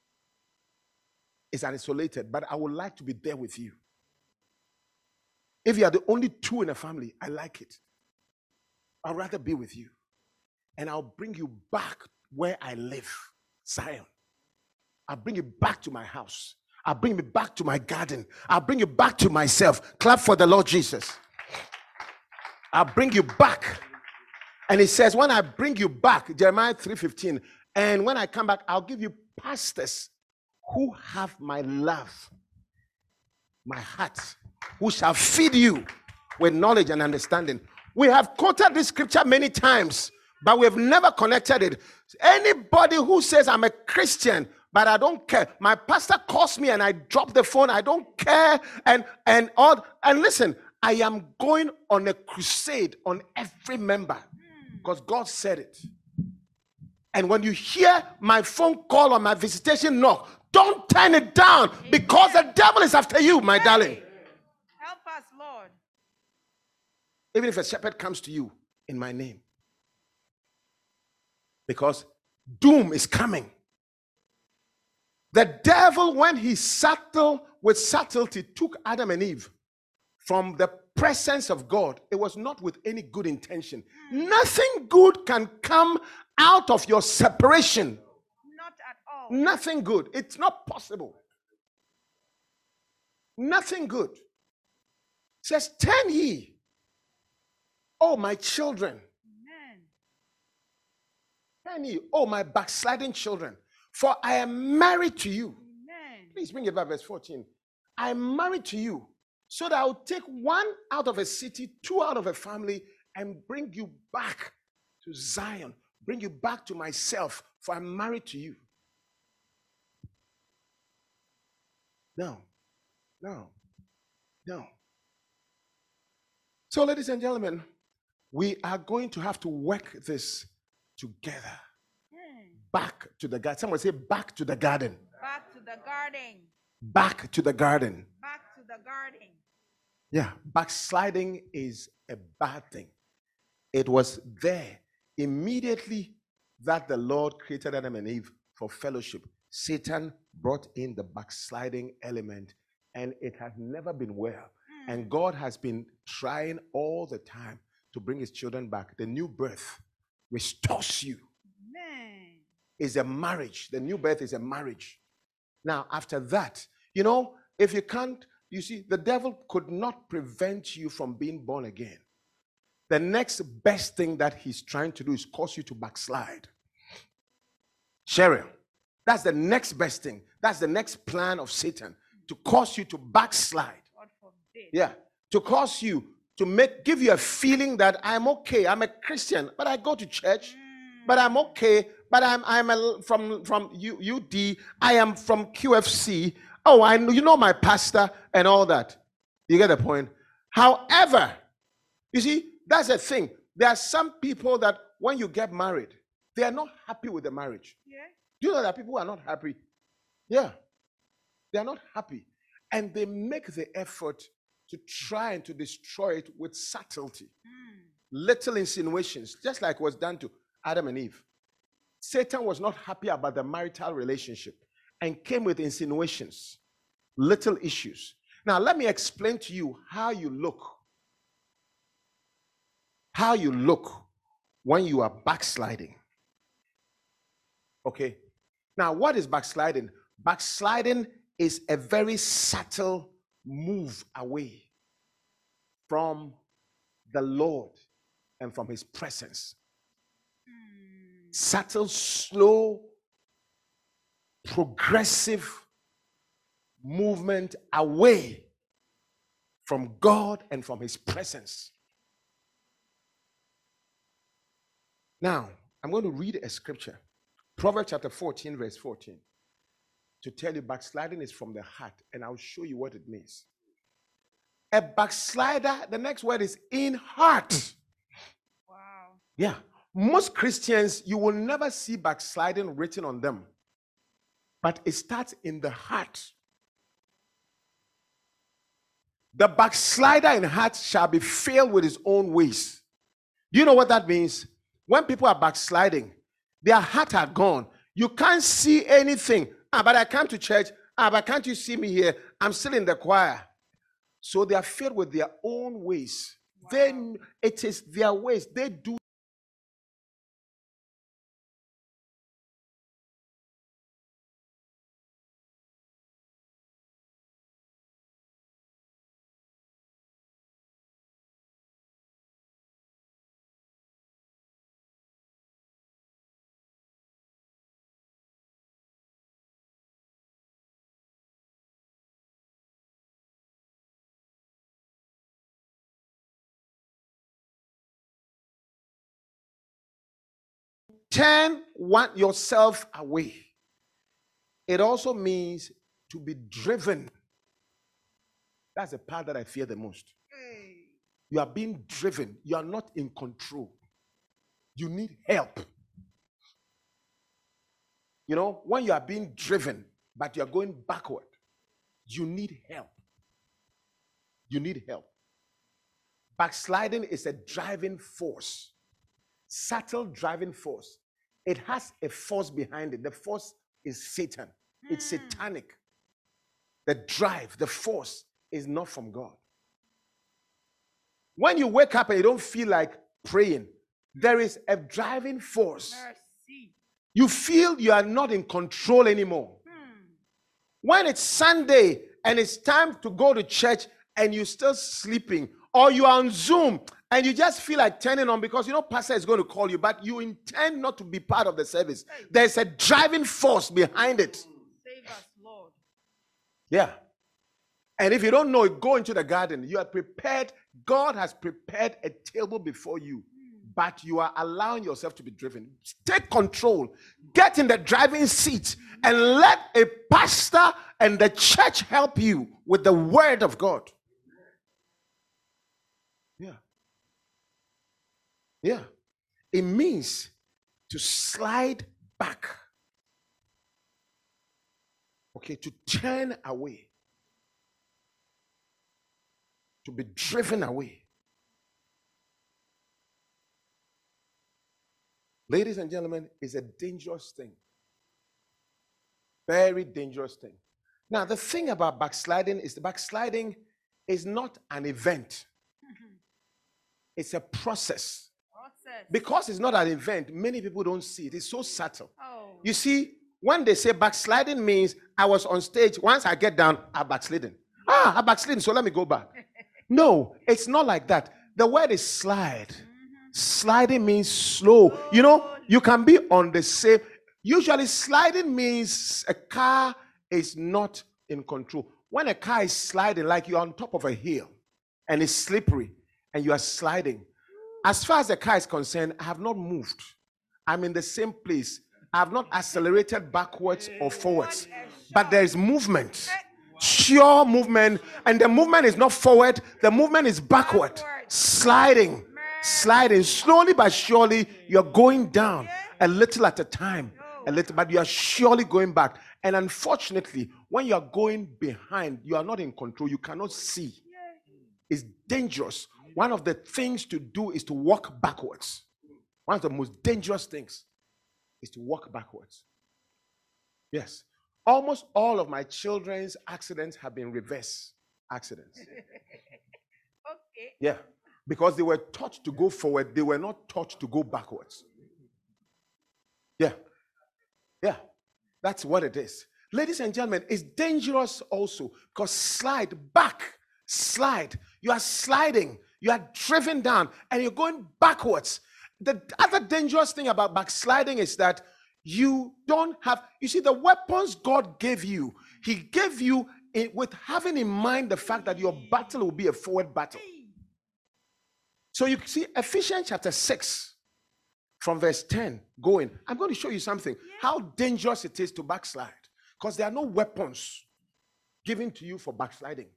It's isolated, but I would like to be there with you. If you are the only two in a family, I like it. I'd rather be with you. And I'll bring you back where I live, Zion. I'll bring you back to my house. I'll bring you back to my garden. I'll bring you back to myself. Clap for the Lord Jesus. I'll bring you back. And it says, when I bring you back, Jeremiah three fifteen, and when I come back, I'll give you pastors who have my love, my heart, who shall feed you with knowledge and understanding. We have quoted this scripture many times, but we have never connected it. Anybody who says, I'm a Christian, but I don't care. My pastor calls me and I drop the phone. I don't care. And and all. And listen, I am going on a crusade on every member because God said it. And when you hear my phone call or my visitation knock, don't turn it down because the devil is after you, my darling.
Help us, Lord.
Even if a shepherd comes to you in my name, because doom is coming. The devil, when he subtle with subtlety, took Adam and Eve from the presence of God. It was not with any good intention. Mm. Nothing good can come out of your separation.
Not at all.
Nothing good. It's not possible. Nothing good. It says, turn ye, oh my children.
Amen.
Turn ye, oh my backsliding children. For I am married to you.
Amen.
Please bring it back, verse fourteen. I am married to you, so that I will take one out of a city, two out of a family, and bring you back to Zion. Bring you back to myself, for I'm married to you. No, no, no. So, ladies and gentlemen, we are going to have to work this together. Back to the garden. Someone say, back to the garden.
Back to the garden.
Back to the garden.
Back to the garden.
Yeah, backsliding is a bad thing. It was there immediately that the Lord created Adam and Eve for fellowship. Satan brought in the backsliding element, and it has never been well. Mm. And God has been trying all the time to bring his children back. The new birth restores you. Is a marriage. The new birth is a marriage. Now, after that, you know, if you can't, you see, the devil could not prevent you from being born again. The next best thing that he's trying to do is cause you to backslide. Cheryl, that's the next best thing. That's the next plan of Satan, to cause you to backslide.
God forbid.
Yeah, to cause you to make, give you a feeling that I'm okay, I'm a Christian, but I go to church, mm. but I'm okay. But I'm I'm a, from from U D. I am from Q F C. Oh, I know, you know my pastor and all that. You get the point. However, you see, that's the thing. There are some people that when you get married, they are not happy with the marriage.
Yeah.
Do you know that people who are not happy? Yeah, they are not happy, and they make the effort to try and to destroy it with subtlety, mm. little insinuations, just like was done to Adam and Eve. Satan was not happy about the marital relationship and came with insinuations, little issues. Now, let me explain to you how you look. How you look when you are backsliding. Okay? Now, what is backsliding? Backsliding is a very subtle move away from the Lord and from his presence. Subtle, slow progressive movement away from God and from his presence. Now, I'm going to read a scripture. Proverbs chapter fourteen, verse fourteen. To tell you backsliding is from the heart, and I'll show you what it means. A backslider, the next word is in heart.
Wow.
Yeah. Most Christians, you will never see backsliding written on them. But it starts in the heart. The backslider in heart shall be filled with his own ways. Do you know what that means? When people are backsliding, their heart are gone. You can't see anything. Ah, but I come to church. Ah, but can't you see me here? I'm still in the choir. So they are filled with their own ways. Wow. Then it is their ways. They do. Turn one yourself away. It also means to be driven. That's the part that I fear the most. You are being driven. You are not in control. You need help. You know, when you are being driven, but you are going backward, you need help. You need help. Backsliding is a driving force. Subtle driving force. It has a force behind it. The force is Satan. It's satanic. The drive, the force is not from God. When you wake up and you don't feel like praying, there is a driving force. Mercy. You feel you are not in control anymore. Hmm. When it's Sunday and it's time to go to church and you're still sleeping, or you are on Zoom and you just feel like turning on because you know pastor is going to call you, but you intend not to be part of the service. There's a driving force behind it.
Save us, Lord.
Yeah. And if you don't know it, go into the garden. You are prepared. God has prepared a table before you, but you are allowing yourself to be driven. Take control. Get in the driving seat and let a pastor and the church help you with the word of God. Yeah. Yeah. It means to slide back. Okay, to turn away. To be driven away. Ladies and gentlemen, it's a dangerous thing. Very dangerous thing. Now, the thing about backsliding is the backsliding is not an event. It's a process. process. Because it's not an event, many people don't see it. It's so subtle. Oh. You see, when they say backsliding means I was on stage, once I get down, I backslidden. Ah, I backslidden, so let me go back. No, it's not like that. The word is slide. Mm-hmm. Sliding means slow. Oh. You know, you can be on the same. Usually sliding means a car is not in control. When a car is sliding, like you're on top of a hill and it's slippery, and you are sliding. As far as the car is concerned, I have not moved. I'm in the same place. I have not accelerated backwards or forwards. But there is movement. Sure movement. And the movement is not forward. The movement is backward. Sliding. Sliding. Slowly but surely, you're going down a little at a time. A little, but you are surely going back. And unfortunately, when you are going behind, you are not in control. You cannot see. It's dangerous. One of the things to do is to walk backwards. One of the most dangerous things is to walk backwards. Yes. Almost all of my children's accidents have been reverse accidents. Okay. Yeah. Because they were taught to go forward, they were not taught to go backwards. Yeah. Yeah. That's what it is. Ladies and gentlemen, it's dangerous also because slide back, slide. You are sliding. You are driven down and you're going backwards. The other dangerous thing about backsliding is that you don't have, you see, the weapons God gave you, he gave you it with having in mind the fact that your battle will be a forward battle. So you see Ephesians chapter six from verse ten going. I'm going to show you something, how dangerous it is to backslide, because there are no weapons given to you for backsliding.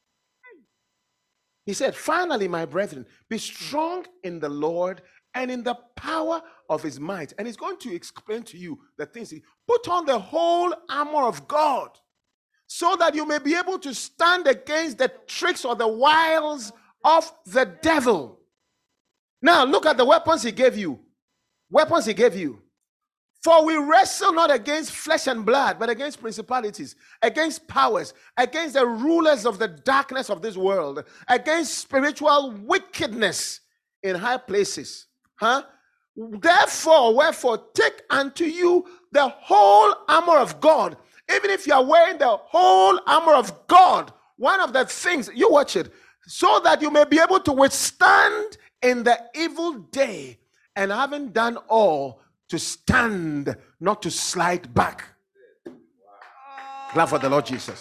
He said, finally, my brethren, be strong in the Lord and in the power of his might. And he's going to explain to you the things. Put on the whole armor of God so that you may be able to stand against the tricks or the wiles of the devil. Now, look at the weapons he gave you. Weapons he gave you. For we wrestle not against flesh and blood, but against principalities, against powers, against the rulers of the darkness of this world, against spiritual wickedness in high places. Huh? Therefore, wherefore, take unto you the whole armor of God. Even if you are wearing the whole armor of God, one of the things, you watch it, so that you may be able to withstand in the evil day, and having done all, to stand, not to slide back. Clap for the Lord Jesus.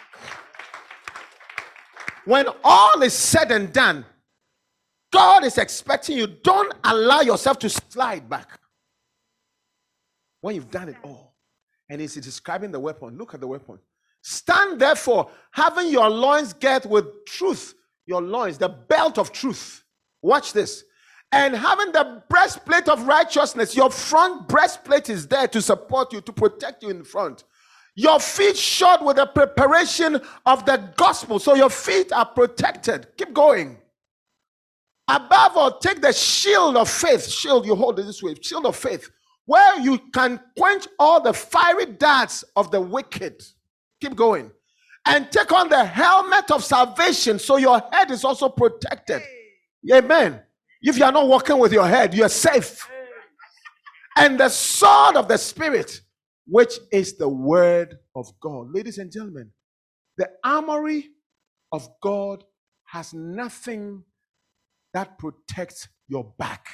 When all is said and done, God is expecting you, don't allow yourself to slide back. When you've done it all. And he's describing the weapon. Look at the weapon. Stand therefore, having your loins girt with truth. Your loins, the belt of truth. Watch this. And having the breastplate of righteousness, your front breastplate is there to support you, to protect you in front. Your feet shod with the preparation of the gospel, so your feet are protected. Keep going. Above all, take the shield of faith. Shield, you hold it this way. Shield of faith, where you can quench all the fiery darts of the wicked. Keep going. And take on the helmet of salvation, so your head is also protected. Amen. If you are not walking with your head, you are safe. And the sword of the Spirit, which is the word of God. Ladies and gentlemen, the armory of God has nothing that protects your back.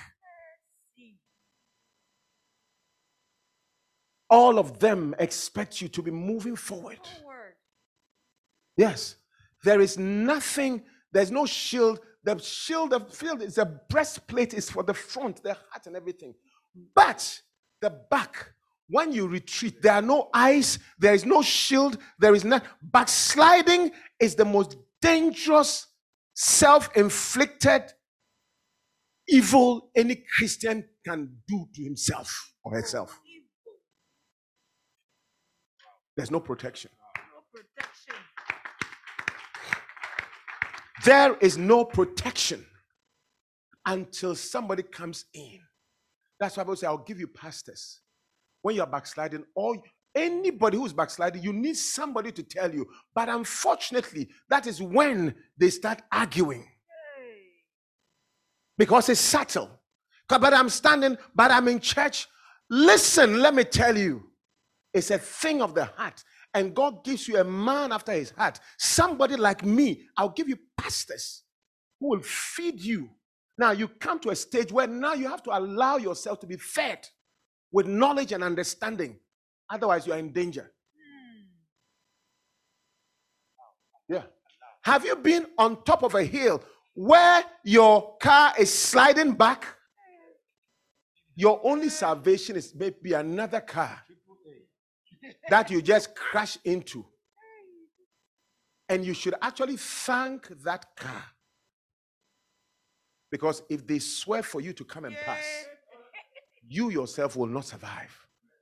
All of them expect you to be moving forward. Yes. There is nothing, there's no shield. The shield of field is a breastplate, is for the front, the heart, and everything. But the back, when you retreat, there are no eyes, there is no shield, there is not. Backsliding is the most dangerous, self-inflicted evil any Christian can do to himself or herself. There's no protection.
No protection.
There is no protection until somebody comes in. That's why I say, I'll give you pastors. When you're backsliding, or anybody who's backsliding, you need somebody to tell you. But unfortunately, that is when they start arguing. Because it's subtle. But I'm standing, but I'm in church. Listen, let me tell you. It's a thing of the heart. And God gives you a man after his heart. Somebody like me, I'll give you pastors who will feed you. Now you come to a stage where now you have to allow yourself to be fed with knowledge and understanding. Otherwise, you are in danger. Yeah. Have you been on top of a hill where your car is sliding back? Your only salvation is maybe another car that you just crash into. And you should actually thank that car. Because if they swear for you to come and pass, you yourself will not survive.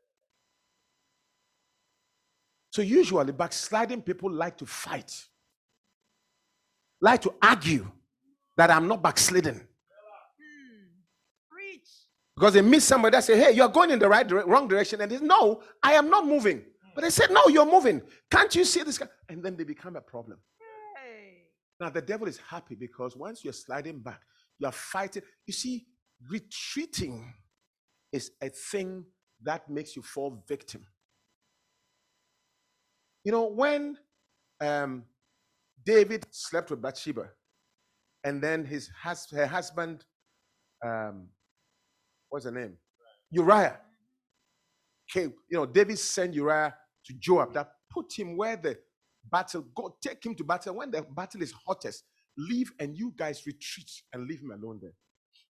So usually backsliding people like to fight, like to argue that I'm not backslidden. Because they meet somebody that say, hey, you're going in the right dire- wrong direction. And they say, no, I am not moving. But they said, no, you're moving. Can't you see this guy? And then they become a problem. Hey. Now, the devil is happy because once you're sliding back, you're fighting. You see, retreating is a thing that makes you fall victim. You know, when um, David slept with Bathsheba, and then his hus- her husband, um, what's her name? Uriah. came, you know, David sent Uriah to Joab, that put him where the battle, go take him to battle. When the battle is hottest, leave and you guys retreat and leave him alone there.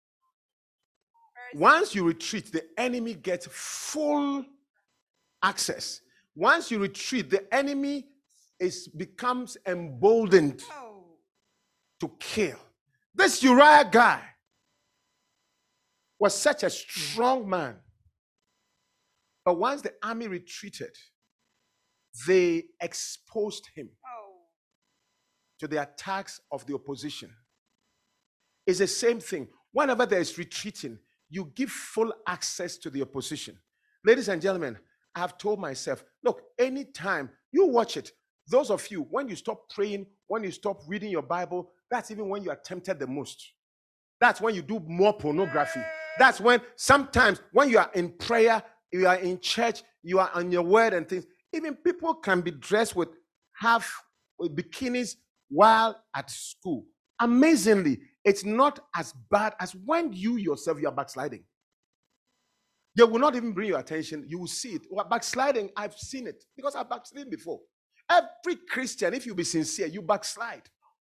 Once you retreat, the enemy gets full access. Once you retreat, the enemy is becomes emboldened to kill. This Uriah guy was such a strong man. But once the army retreated, they exposed him to the attacks of the opposition. It's the same thing. Whenever there is retreating, you give full access to the opposition. Ladies and gentlemen, I have told myself, look, anytime you watch it, those of you, when you stop praying, when you stop reading your Bible, that's even when you are tempted the most. That's when you do more pornography. That's when sometimes when you are in prayer, you are in church, you are on your word and things. Even people can be dressed with half with bikinis while at school. Amazingly, it's not as bad as when you yourself, you are backsliding. They will not even bring your attention. You will see it. Well, backsliding, I've seen it because I've backslidden before. Every Christian, if you be sincere, you backslide.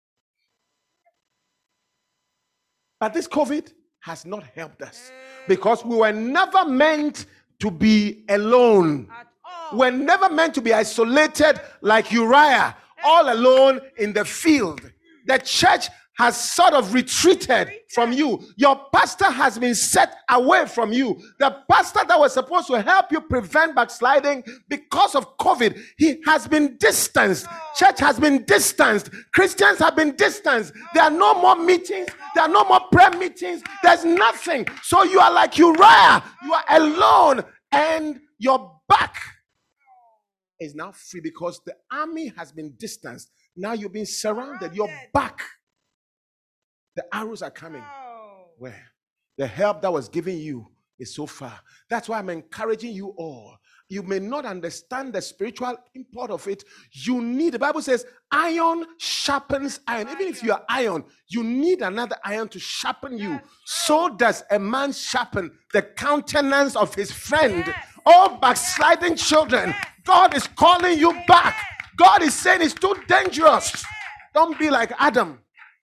But this COVID has not helped us because we were never meant to be alone. We're never meant to be isolated like Uriah, all alone in the field. The church has sort of retreated from you. Your pastor has been set away from you. The pastor that was supposed to help you prevent backsliding because of COVID, he has been distanced. Church has been distanced. Christians have been distanced. There are no more meetings. There are no more prayer meetings. There's nothing. So you are like Uriah. You are alone and your back is now free because the army has been distanced. Now you've been surrounded. Your back, the arrows are coming. Where? The help that was given you is so far. That's why I'm encouraging you all. You may not understand the spiritual import of it. You need, the Bible says, iron sharpens iron. Even if you are iron, you need another iron to sharpen you. So does a man sharpen the countenance of his friend. Oh, backsliding children, God is calling you back. God is saying it's too dangerous. Don't be like Adam.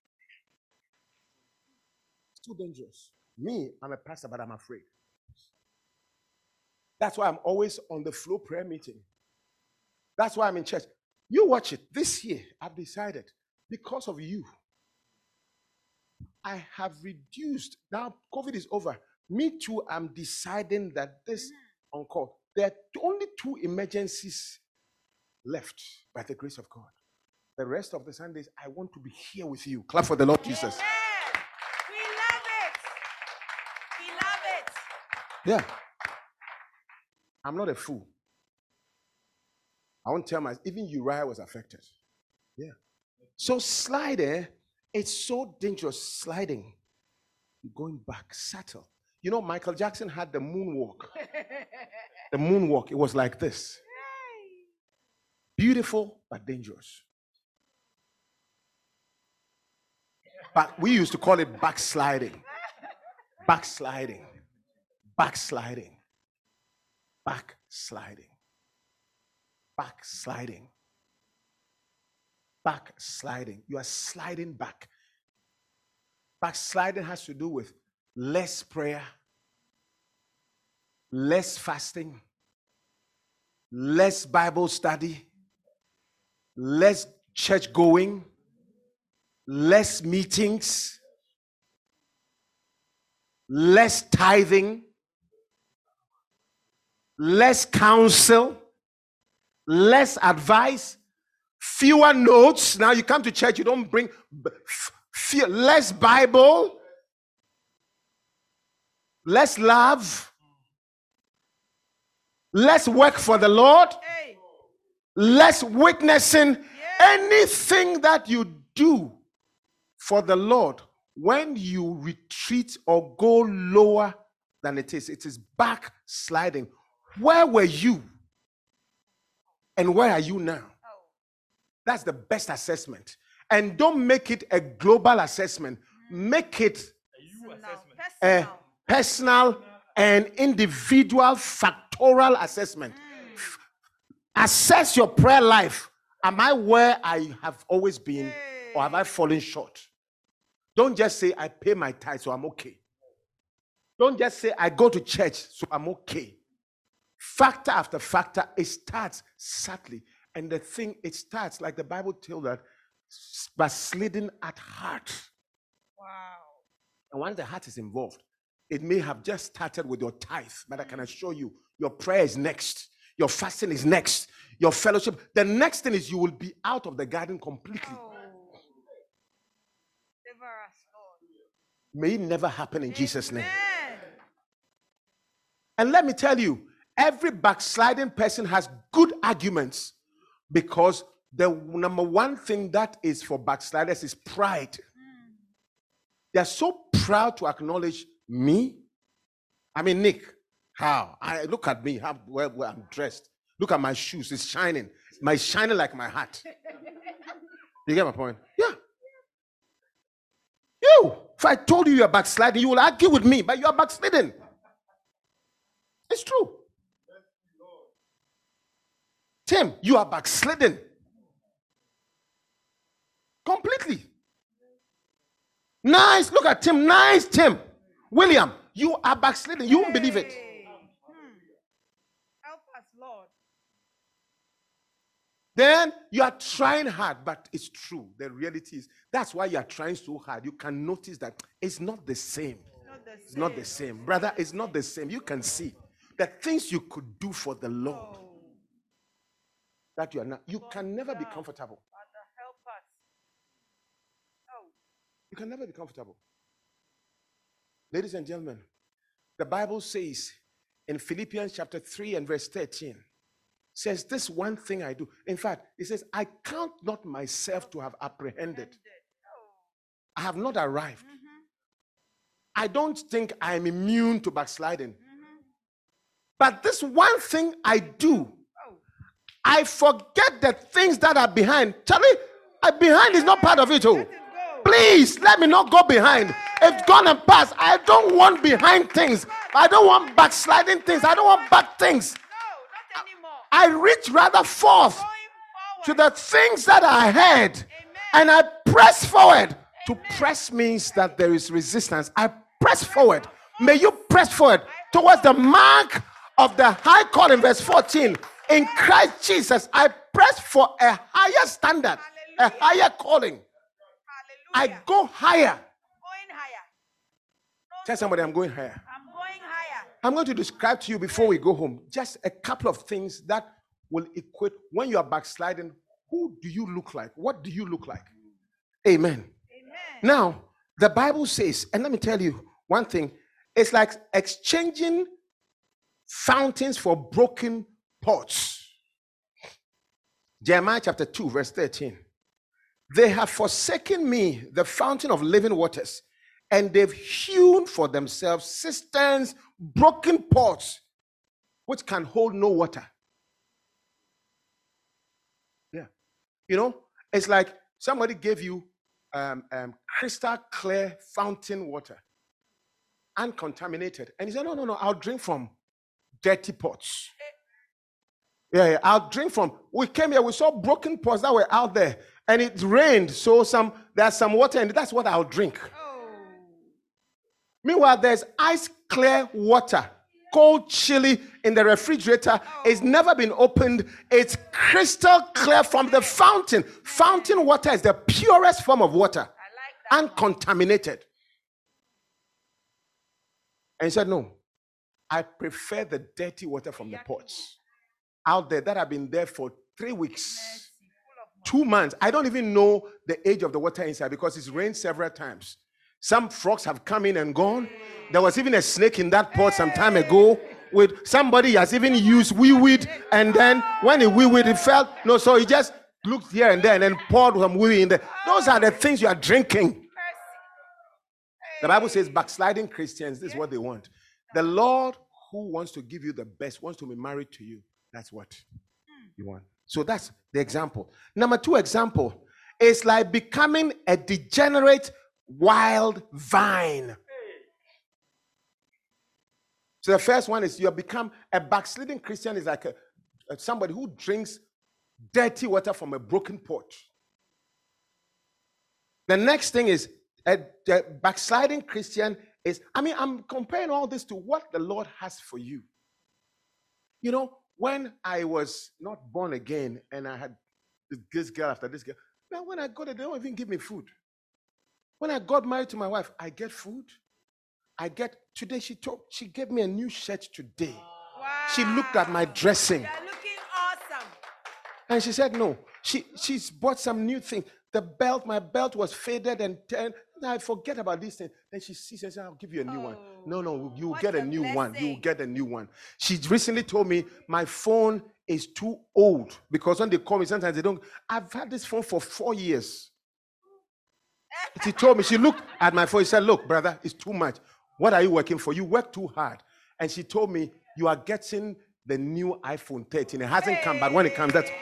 It's too dangerous. Me, I'm a pastor, but I'm afraid. That's why I'm always on the flow prayer meeting. That's why I'm in church. You watch it. This year, I've decided, because of you, I have reduced. Now, COVID is over. Me too, I'm deciding that this on call. There are only two emergencies left by the grace of God. The rest of the Sundays, I want to be here with you. Clap for the Lord Jesus.
Amen. We love it. We love it.
Yeah. I'm not a fool. I won't tell my, even Uriah was affected. Yeah. So sliding, it's so dangerous sliding. Going back, subtle. You know, Michael Jackson had the moonwalk. The moonwalk, it was like this. Beautiful, but dangerous. But we used to call it backsliding. Backsliding. Backsliding. Backsliding. Backsliding. Backsliding. You are sliding back. Backsliding has to do with less prayer, less fasting, less Bible study, less church going, less meetings, less tithing, less counsel, less advice, fewer notes. Now you come to church, you don't bring few, less Bible, less love, less work for the Lord, less witnessing. Anything that you do for the Lord, when you retreat or go lower than it is, it is backsliding. Where were you? And where are you now? That's the best assessment. And don't make it a global assessment. Make it a personal and individual factorial pastoral assessment. Assess your prayer life. Am I where I have always been, or have I fallen short? Don't just say, I pay my tithe, so I'm okay. Don't just say, I go to church, so I'm okay. Factor after factor, it starts subtly. And the thing, it starts, like the Bible tells us, by sliding at heart.
Wow.
And once the heart is involved, it may have just started with your tithe, but I can assure you, your prayer is next. Your fasting is next. Your fellowship. The next thing is you will be out of the garden completely.
Oh. Deliver us, Lord.
May it never happen in Jesus' name.
Amen.
And let me tell you, every backsliding person has good arguments, because the number one thing that is for backsliders is pride. Mm. They're so proud to acknowledge me. I mean, Nick, how? I look at me, how well, well I'm dressed. Look at my shoes, it's shining. My shining like my hat. You get my point? Yeah. You, if I told you you're backsliding, you will argue with me, but you're backsliding. It's true. Tim, you are backslidden. Completely. Nice. Look at Tim. Nice, Tim. William, you are backslidden. You won't believe it.
Hmm. Help us, Lord.
Then you are trying hard, but it's true. The reality is that's why you are trying so hard. You can notice that it's not the same.
Not the
It's
same.
not the same. Brother, it's not the same. You can see the things you could do for the Lord
Oh.
that you are not. You can never be comfortable.
Father, help us. Oh.
You can never be comfortable. Ladies and gentlemen, the Bible says in Philippians chapter three and verse thirteen, says this one thing I do. In fact, it says, I count not myself to have apprehended.
Oh.
I have not arrived.
Mm-hmm.
I don't think I am immune to backsliding.
Mm-hmm.
But this one thing I do,
Oh.
I forget the things that are behind. Charlie, uh, behind is not part of it. Oh.
Let it go.
Please let me not go behind. It's gone and past. I don't want behind things. I don't want backsliding things. I don't want back things.
No, not anymore.
I reach rather forth
Going
to
forward.
the things that are ahead,
Amen.
and I press forward. To press means that there is resistance. I press forward. May you press forward towards the mark of the high call in verse fourteen. In Christ Jesus, I press for a higher standard, a higher calling. I
Hallelujah.
go higher.
Going higher. No,
Tell somebody I'm going higher.
I'm going higher.
I'm going to describe to you before we go home just a couple of things that will equate when you are backsliding. Who do you look like? What do you look like? Amen.
Amen.
Now, the Bible says, and let me tell you one thing, it's like exchanging fountains for broken pots. Jeremiah chapter two, verse thirteen. They have forsaken me, the fountain of living waters, and they've hewn for themselves cisterns, broken pots, which can hold no water. Yeah. You know, it's like somebody gave you um, um, crystal clear fountain water, uncontaminated. And he said, no, no, no, I'll drink from dirty pots. Yeah, yeah, I'll drink from. We came here, we saw broken pots that were out there, and it rained, so some there's some water, and that's what I'll drink.
Oh.
Meanwhile, there's ice clear water, cold chili in the refrigerator. It's never been opened. It's crystal clear from the fountain. Fountain water is the purest form of water,
I like that.
uncontaminated. And he said, no, I prefer the dirty water from the pots out there that have been there for three weeks,
Mercy, full of
two months. I don't even know the age of the water inside because it's rained several times. Some frogs have come in and gone. There was even a snake in that pot some time ago. With somebody has even used wee weed, and then when he wee weed, it felt no. So he just looked here and there and then poured some wee in there. Those are the things you are drinking.
mercy.
The Bible says backsliding Christians, this is what they want. The Lord who wants to give you the best, wants to be married to you. That's what you want. So that's the example. Number two example is like becoming a degenerate wild vine. So the first one is you have become a backsliding Christian is like a, a- somebody who drinks dirty water from a broken pot. The next thing is a, a backsliding Christian is, I mean, I'm comparing all this to what the Lord has for you. You know, when I was not born again and I had this girl after this girl, now when I got it, they don't even give me food. When I got married to my wife, I get food. I get, today she told, she gave me a new shirt today.
Wow.
She looked at my dressing.
You're looking awesome.
And she said, no, she she's bought some new thing. The belt, my belt was faded and turned. I forget about this thing. Then she sees and says, I'll give you a new one.
Oh,
No, no, you will
what
get a
a
new one. You will
blessing.
get a new one. She recently told me my phone is too old because when they call me, sometimes they don't. I've had this phone for four years. She told me, she looked at my phone. She said, look, brother, it's too much. What are you working for? You work too hard. And she told me, you are getting the new iPhone thirteen. It hasn't come, but when it comes, that's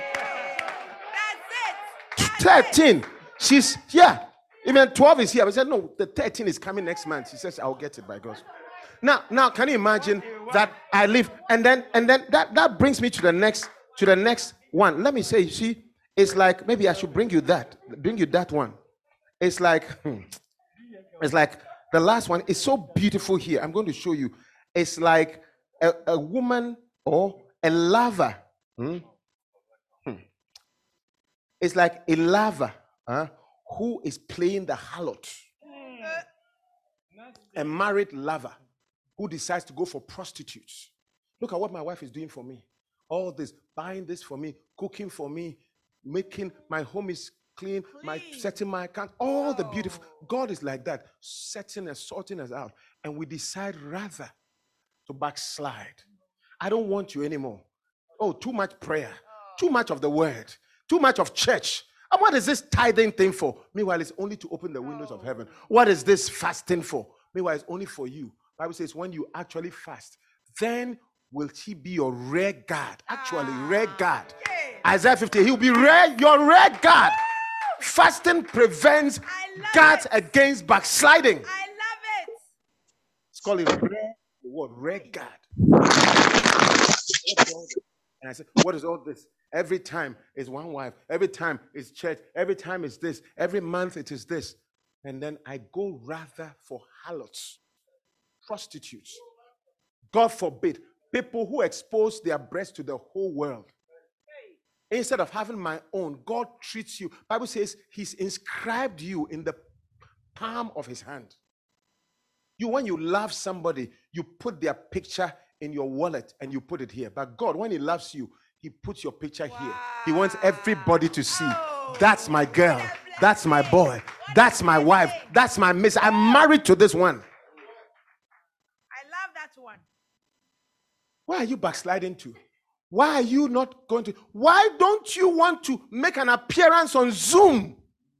That's it. That's it.
thirteen. She's, yeah. Even twelve is here. I said, no, the thirteen is coming next month. She says, I'll get it by God's. Now, now, can you imagine that I live, and then, and then that, that brings me to the next, to the next one. Let me say, see, it's like, maybe I should bring you that, bring you that one. It's like, hmm, it's like the last one is so beautiful here. I'm going to show you. It's like a, a woman or a lover. Hmm? Hmm. It's like a lover huh, who is playing the harlot. A married lover who decides to go for prostitutes. Look at what my wife is doing for me. All this, buying this for me, cooking for me, making my home is clean, my
Clean.
setting my account, all the beautiful. God is like that, setting and sorting us out. And we decide rather to backslide. I don't want you anymore. Oh, too much prayer, too much of the word, too much of church. And what is this tithing thing for? Meanwhile, it's only to open the windows of heaven. What is this fasting for? Meanwhile, it's only for you. Bible says when you actually fast, then will he be your rear guard. Actually, rear guard. Isaiah fifty, he'll be rear, your rear guard. Fasting prevents
I love
guards
it.
against backsliding.
I love it.
It's called a rear, the word rear guard. And I said, what is all this? Every time is one wife. Every time is church. Every time is this. Every month it is this. And then I go rather for harlots, prostitutes. God forbid, people who expose their breasts to the whole world. Instead of having my own, God treats you. Bible says he's inscribed you in the palm of his hand. You, when you love somebody, you put their picture in your wallet and you put it here. But God, when he loves you, he puts your picture here. He wants everybody to see. That's my girl. That's my boy. That's my wife. That's my miss. I'm married to this one.
I love that one.
Why are you backsliding to? Why are you not going to? Why don't you want to make an appearance on Zoom?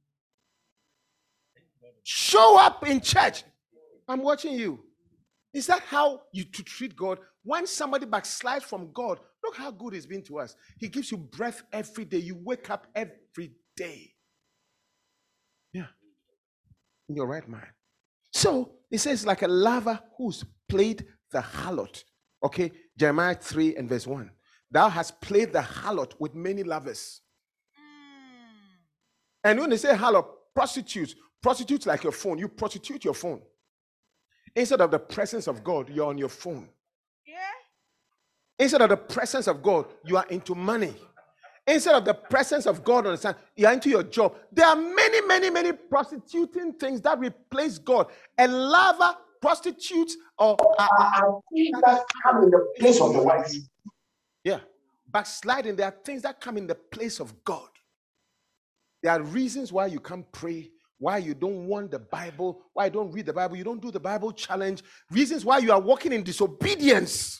Show up in church. I'm watching you. Is that how you to treat God? When somebody backslides from God, look how good he's been to us. He gives you breath every day. You wake up every day. Yeah. In your right mind. So it says like a lover who's played the harlot. Okay, Jeremiah three and verse one. Thou hast played the harlot with many lovers. And when they say harlot, prostitutes, prostitutes like your phone. You prostitute your phone. Instead of the presence of God, you're on your phone.
Yeah.
Instead of the presence of God, you are into money. Instead of the presence of God on the side, you are into your job. There are many, many, many prostituting things that replace God. A lover, prostitutes, or uh, uh, things that come in the place of the wife. Yeah. Backsliding, there are things that come in the place of God. There are reasons why you can't pray, why you don't want the Bible, why you don't read the Bible, you don't do the Bible challenge, reasons why you are walking in disobedience.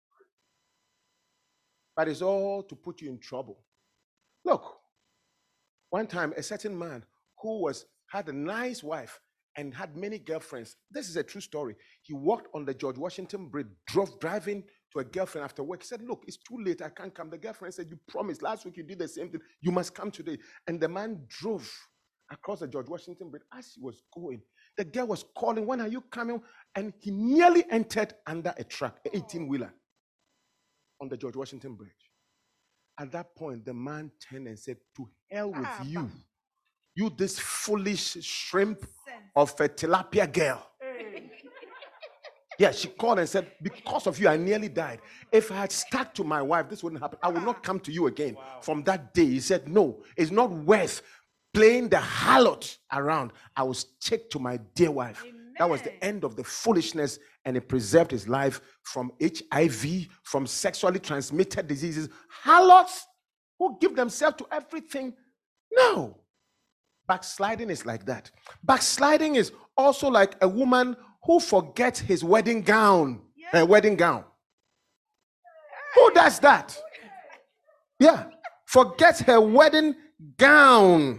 But it's all to put you in trouble. Look, one time a certain man who was had a nice wife and had many girlfriends. This is a true story. He walked on the George Washington Bridge, drove driving to a girlfriend after work. He said, look, it's too late. I can't come. The girlfriend said, you promised. Last week you did the same thing. You must come today. And the man drove across the George Washington Bridge. As he was going, The girl was calling, when are you coming? And he nearly entered under a truck, an eighteen-wheeler, on the George Washington Bridge. At that point, the man turned and said, to hell with
Ah,
you. You, this foolish shrimp of a tilapia girl. Yeah, she called and said, because of you, I nearly died. If I had stuck to my wife, this wouldn't happen. I would not come to you again. Wow. From that day, he said, no, it's not worth playing the harlot around. I will stick to my dear wife. Amen. That was the end of the foolishness, and it preserved his life from H I V, from sexually transmitted diseases. Harlots who give themselves to everything. No. Backsliding is like that. Backsliding is also like a woman who forgets his wedding gown, yeah. her wedding gown. Who does that? Yeah, forgets her wedding gown.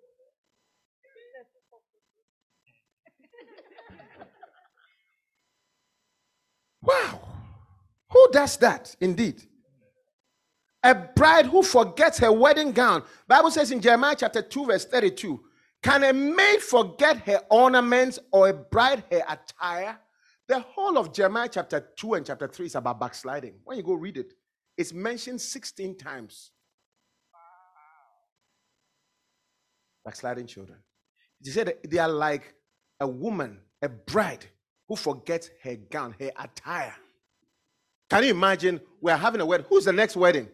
Wow. Who does that? Indeed. A bride who forgets her wedding gown. Bible says in Jeremiah chapter two, verse thirty-two, can a maid forget her ornaments or a bride her attire? The whole of Jeremiah chapter two and chapter three is about backsliding. When you go read it, it's mentioned sixteen times. Backsliding children. He said they are like a woman, a bride, who forgets her gown, her attire. Can you imagine we're having a wedding? Who's the next wedding?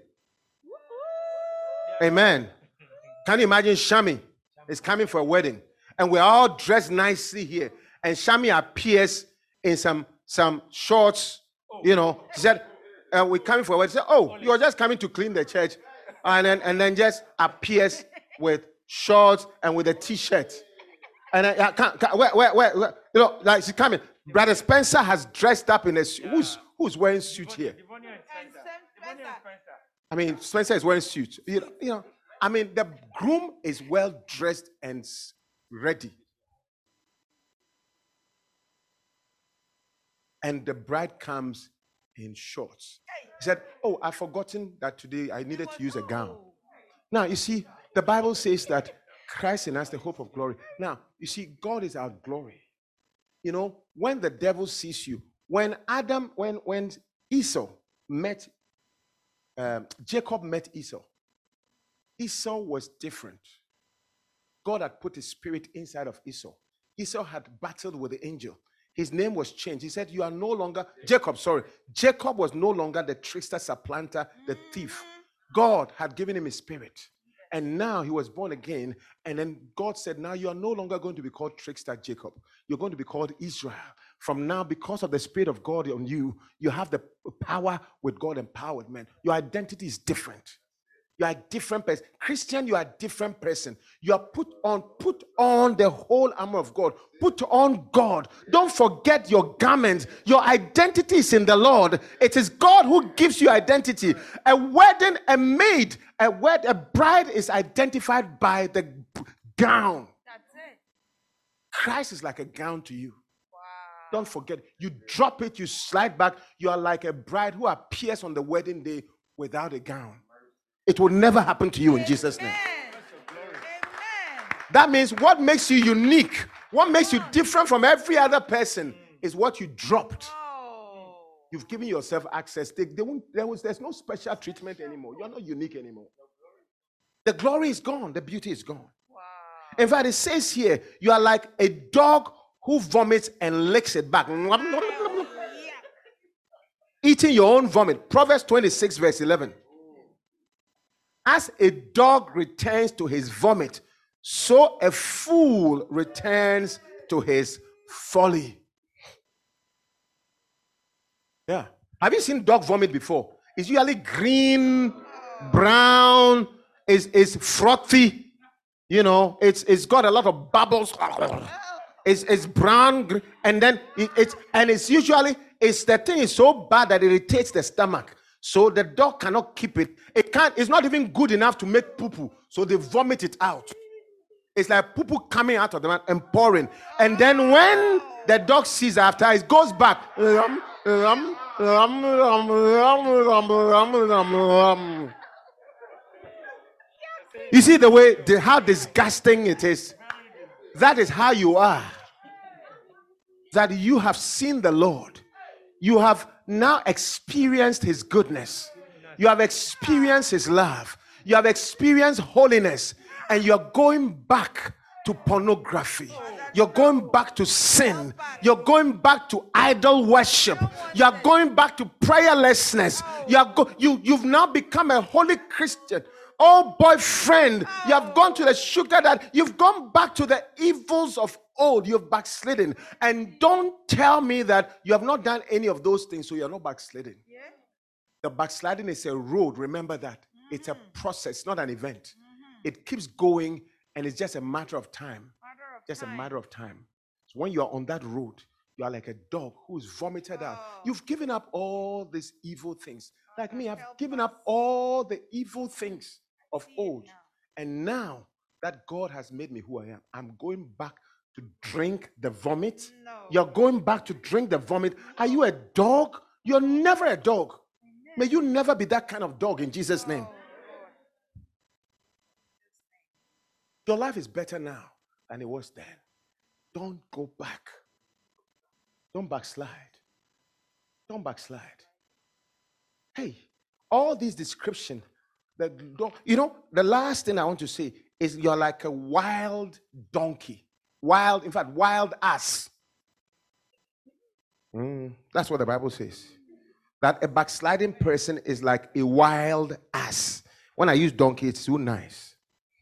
Amen. Can you imagine Shami is coming for a wedding and we're all dressed nicely here and Shami appears in some some shorts, you know. She said, uh, we're coming for a wedding. She said, oh, you're just coming to clean the church, and then and then just appears with shorts and with a t-shirt. And I, I can't, can't where, where, where, where, you know, like she's coming. Brother Spencer has dressed up in a suit. Who's who's wearing suit here? I mean, Spencer is wearing suit. You know, you know, I mean, the groom is well dressed and ready. And the bride comes in shorts. He said, oh, I've forgotten that today I needed to use a gown. Now, you see, the Bible says that Christ in us, the hope of glory. Now, you see, God is our glory. You know, when the devil sees you, when Adam, when, when Esau met, um, Jacob met Esau, Esau was different. God had put his spirit inside of Esau. Esau had battled with the angel. His name was changed. He said, you are no longer, Jacob, sorry. Jacob was no longer the trickster, supplanter, the thief. God had given him his spirit. And now he was born again. And then God said, now you are no longer going to be called trickster Jacob. You're going to be called Israel. From now, because of the Spirit of God on you, you have the power with God empowered, man. Your identity is different. You are a different person. Christian, you are a different person. You are put on, put on the whole armor of God. Put on God. Don't forget your garments. Your identity is in the Lord. It is God who gives you identity. A wedding, a maid, a wed, a bride is identified by the gown. That's it. Christ is like a gown to you. Wow. Don't forget. You drop it, you slide back. You are like a bride who appears on the wedding day without a gown. It will never happen to you in Jesus' name. That means what makes you unique, what makes you different from every other person is what you dropped. You've given yourself access. They, they won't, there was, there's no special treatment anymore. You're not unique anymore. The glory is gone. The beauty is gone. Wow. In fact, it says here, you are like a dog who vomits and licks it back. Yeah. Eating your own vomit. Proverbs twenty-six, verse eleven. As a dog returns to his vomit, so a fool returns to his folly. Yeah. Have you seen dog vomit before? It's usually green, brown, it's, it's frothy, you know, it's, it's got a lot of bubbles. It's, it's brown, and then it, it's, and it's usually, it's the thing is so bad that it irritates the stomach. So the dog cannot keep it. It can't, it's not even good enough to make poo-poo. So they vomit it out. It's like poo-poo coming out of the mouth and pouring. And then when the dog sees after, it goes back. You see the way, the, how disgusting it is. That is how you are. that you have seen the Lord. You have now experienced his goodness. You have experienced his love. You have experienced holiness. And you're going back to pornography. You're going back to sin. You're going back to idol worship. You're going back to prayerlessness. You're go- you, you've now become a holy Christian. Oh, boyfriend, you have gone to the sugar that you've gone back to the evils of old. You've backslidden. And don't tell me that you have not done any of those things, so you're not backsliding. Yeah. The backsliding is a road. Remember that. Mm-hmm. It's a process, not an event. Mm-hmm. It keeps going, and it's just a matter of time. Matter of just time. a matter of time. So when you are on that road, you are like a dog who is vomited oh. out. You've given up all these evil things. Like me, I've given us. up all the evil things of old. And now that God has made me who I am, I'm going back to drink the vomit. No. You're going back to drink the vomit. Are you a dog? You're never a dog. May you never be that kind of dog in Jesus' name. Your life is better now than it was then. Don't go back. Don't backslide. Don't backslide. Hey, all these description, the, you know, the last thing I want to say is you're like a wild donkey. Wild, in fact, wild ass. Mm, that's what the Bible says. That a backsliding person is like a wild ass. When I use donkey, it's too nice.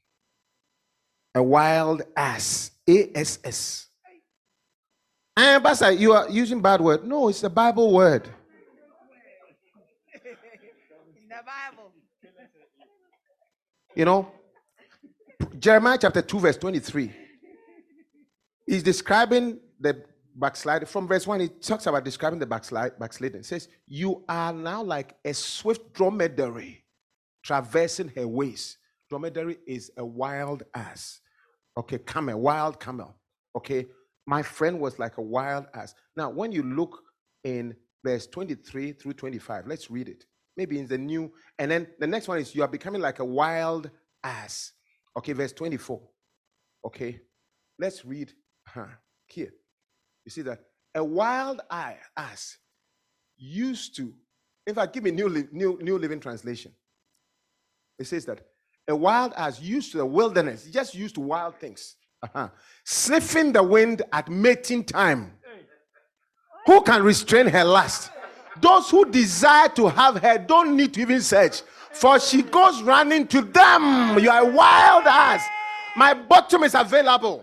A wild ass. A S S. And Pastor, you are using bad word. No, it's a Bible word. In the Bible. You know, Jeremiah chapter two, verse twenty-three. He's describing the backslide. From verse one, he talks about describing the backslide, backsliding. It says, you are now like a swift dromedary traversing her ways. Dromedary is a wild ass. Okay, camel, wild camel. Okay, my friend was like a wild ass. Now, when you look in verse twenty-three through twenty-five, let's read it. Maybe in the new, and then the next one is you are becoming like a wild ass. Okay, verse twenty-four. Okay, let's read huh, here. You see that a wild ass used to, in fact, give me new, new, new Living Translation. It says that a wild ass used to the wilderness, just used to wild things, uh-huh. sniffing the wind at mating time. Who can restrain her lust? Those who desire to have her don't need to even search, for she goes running to them. You are a wild ass. My bottom is available.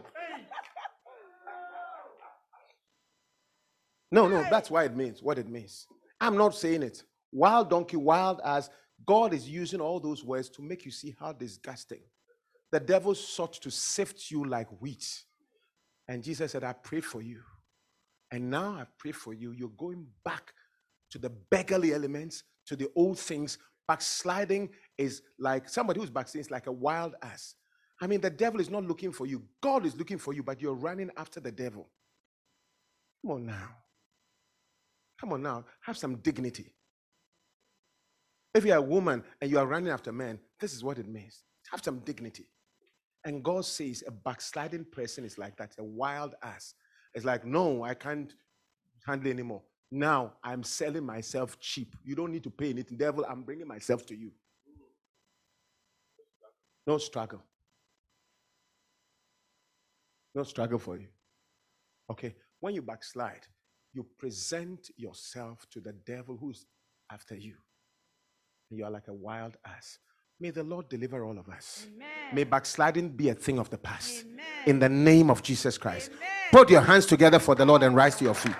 No, no, that's why it means what it means. I'm not saying it. Wild donkey, wild ass. God is using all those words to make you see how disgusting. The devil sought to sift you like wheat. And Jesus said, I pray for you. And now I pray for you. You're going back to the beggarly elements, to the old things. Backsliding is like somebody who's backsliding is like a wild ass. I mean, the devil is not looking for you. God is looking for you, but you're running after the devil. Come on now. Come on now. Have some dignity. If you're a woman and you are running after men, this is what it means. Have some dignity. And God says a backsliding person is like that, a wild ass. It's like, no, I can't handle anymore. Now I'm selling myself cheap. You don't need to pay anything. Devil, I'm bringing myself to you. No struggle. No struggle for you. Okay, when you backslide, you present yourself to the devil who's after you. You are like a wild ass. May the Lord deliver all of us. Amen. May backsliding be a thing of the past. Amen. In the name of Jesus Christ. Amen. Put your hands together for the Lord and rise to your feet.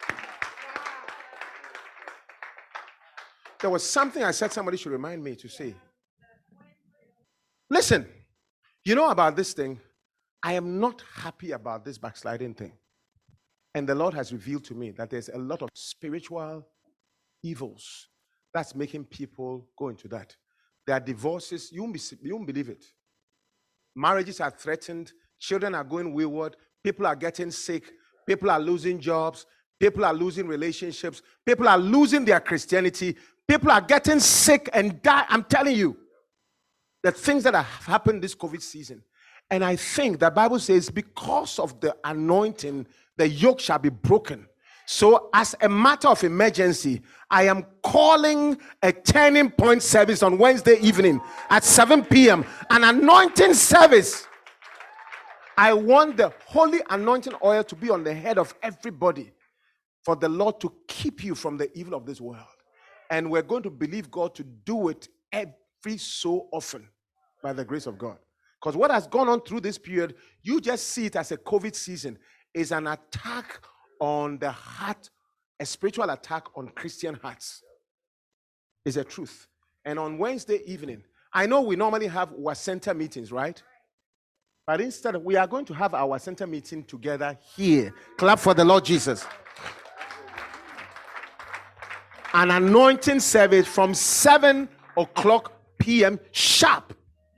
There was something I said somebody should remind me to say. Listen, you know about this thing? I am not happy about this backsliding thing. And the Lord has revealed to me that there's a lot of spiritual evils that's making people go into that. There are divorces. You won't, be, you won't believe it. Marriages are threatened. Children are going wayward. People are getting sick. People are losing jobs. People are losing relationships. People are losing their Christianity. People are getting sick and die. I'm telling you, the things that have happened this COVID season. And I think the Bible says, because of the anointing, the yoke shall be broken. So as a matter of emergency, I am calling a turning point service on Wednesday evening at seven p.m. An anointing service. I want the holy anointing oil to be on the head of everybody for the Lord to keep you from the evil of this world. And we're going to believe God to do it every so often by the grace of God. Because what has gone on through this period, you just see it as a COVID season, is an attack on the heart, a spiritual attack on Christian hearts. Is a truth. And on Wednesday evening, I know we normally have our center meetings, right? But instead, we are going to have our center meeting together here. Clap for the Lord Jesus. An anointing service from seven o'clock p.m. sharp.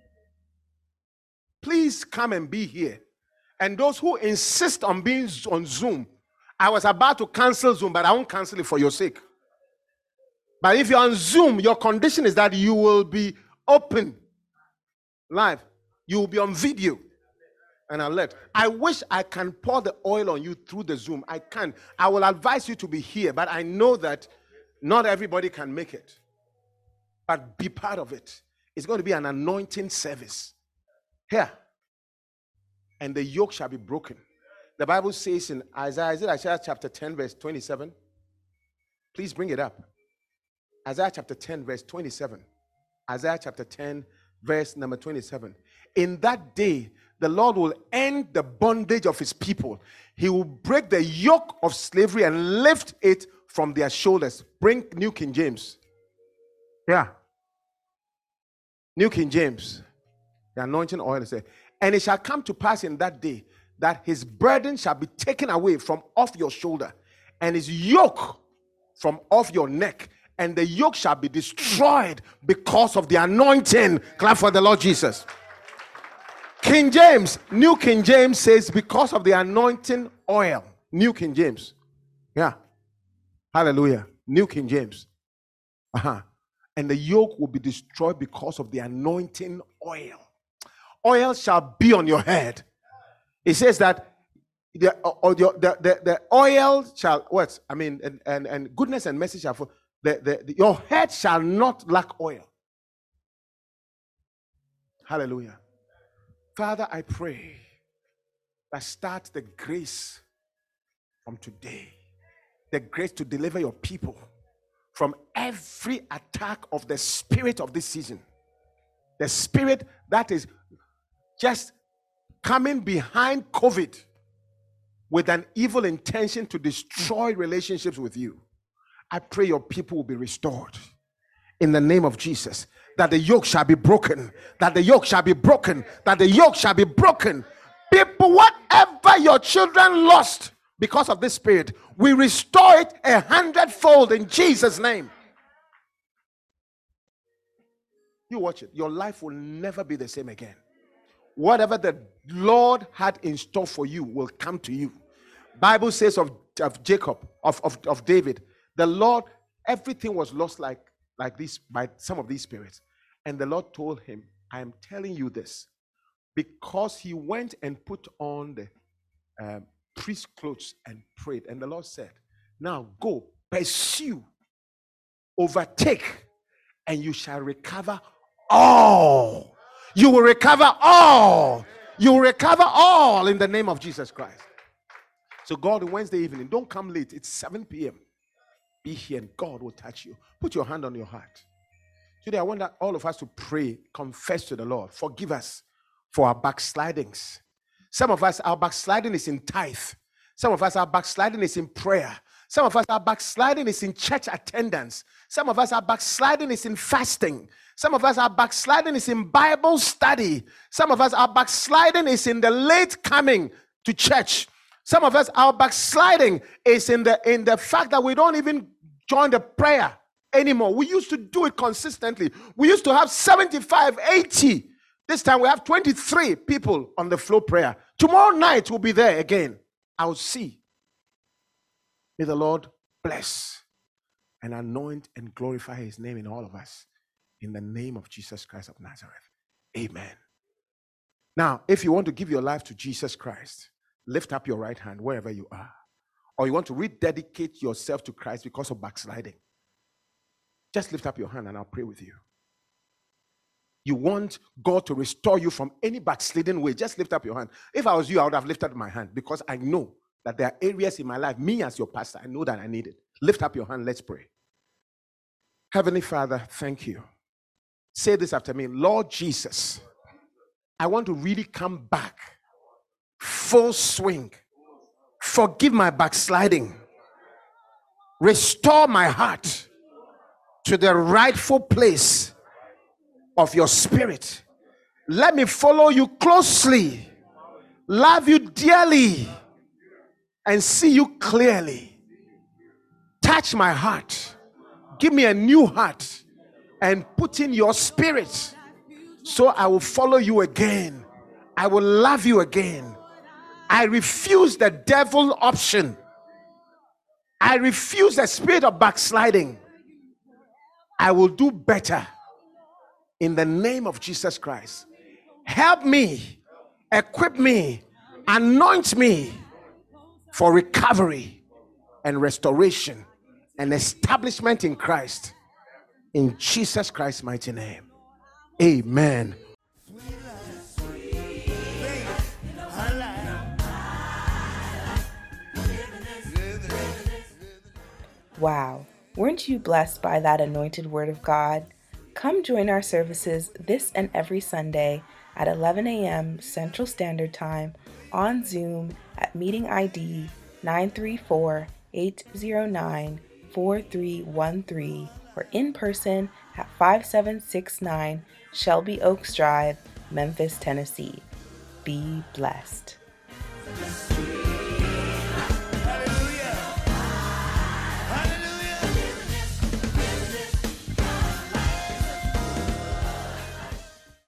Please come and be here. And those who insist on being on Zoom, I was about to cancel Zoom, but I won't cancel it for your sake. But if you're on Zoom, your condition is that you will be open live. You will be on video and alert. I wish I can pour the oil on you through the Zoom. I can. I will advise you to be here, but I know that not everybody can make it. But be part of it. It's going to be an anointing service. Here. And the yoke shall be broken. The Bible says in Isaiah, is it Isaiah chapter ten, verse twenty-seven? Please bring it up. Isaiah chapter ten, verse twenty-seven. Isaiah chapter ten, verse number twenty-seven. In that day, the Lord will end the bondage of his people. He will break the yoke of slavery and lift it from their shoulders. Bring New King James. Yeah. New King James. The anointing oil is there. And it shall come to pass in that day that his burden shall be taken away from off your shoulder, and his yoke from off your neck, and the yoke shall be destroyed because of the anointing. Clap for the Lord Jesus. King James, New King James says, because of the anointing oil. New King James. Yeah. Hallelujah. New King James. Uh-huh. And the yoke will be destroyed because of the anointing oil. Oil shall be on your head. It says that the, or the, the, the, the oil shall, what? I mean, and, and, and goodness and mercy shall, the, the, the, your head shall not lack oil. Hallelujah. Father, I pray that start the grace from today, the grace to deliver your people from every attack of the spirit of this season, the spirit that is just coming behind COVID with an evil intention to destroy relationships with you. I pray your people will be restored in the name of Jesus, that the yoke shall be broken, that the yoke shall be broken, that the yoke shall be broken. People, whatever your children lost because of this spirit, we restore it a hundredfold in Jesus' name. You watch it. Your life will never be the same again. Whatever the Lord had in store for you will come to you. Bible says of, of Jacob, of, of, of David, the Lord, everything was lost like, like this by some of these spirits. And the Lord told him, I am telling you this because he went and put on the um, priest clothes and prayed. And the Lord said, now go, pursue, overtake, and you shall recover all. You will recover all. You will recover all in the name of Jesus Christ. So God, Wednesday evening, don't come late. It's seven p.m. Be here and God will touch you. Put your hand on your heart. Today, I want all of us to pray, confess to the Lord. Forgive us for our backslidings. Some of us, our backsliding is in tithe. Some of us, our backsliding is in prayer. Some of us, our backsliding is in church attendance. Some of us, our backsliding is in fasting. Some of us, our backsliding is in Bible study. Some of us, our backsliding is in the late coming to church. Some of us, our backsliding is in the in the fact that we don't even join the prayer anymore. We used to do it consistently. We used to have seventy-five, eighty. This time we have twenty-three people on the flow prayer. Tomorrow night we'll be there again. I'll see. May the Lord bless and anoint and glorify his name in all of us. In the name of Jesus Christ of Nazareth. Amen. Now, if you want to give your life to Jesus Christ, lift up your right hand wherever you are. Or you want to rededicate yourself to Christ because of backsliding, just lift up your hand and I'll pray with you. You want God to restore you from any backsliding way, just lift up your hand. If I was you, I would have lifted my hand because I know that there are areas in my life, me as your pastor, I know that I need it. Lift up your hand, let's pray. Heavenly Father, thank you. Say this after me. Lord Jesus, I want to really come back. Full swing. Forgive my backsliding. Restore my heart to the rightful place of your spirit. Let me follow you closely, love you dearly, and see you clearly. Touch my heart. Give me a new heart and put in your spirit so I will follow you again. I will love you again. I refuse the devil option. I refuse the spirit of backsliding. I will do better in the name of Jesus Christ. Help me, equip me, anoint me for recovery and restoration and establishment in Christ. In Jesus Christ's mighty name. Amen.
Wow, weren't you blessed by that anointed word of God? Come join our services this and every Sunday at eleven a.m. Central Standard Time on Zoom at meeting I D nine three four, eight zero nine, four three one three or in person at five seven six nine Shelby Oaks Drive, Memphis, Tennessee. Be blessed.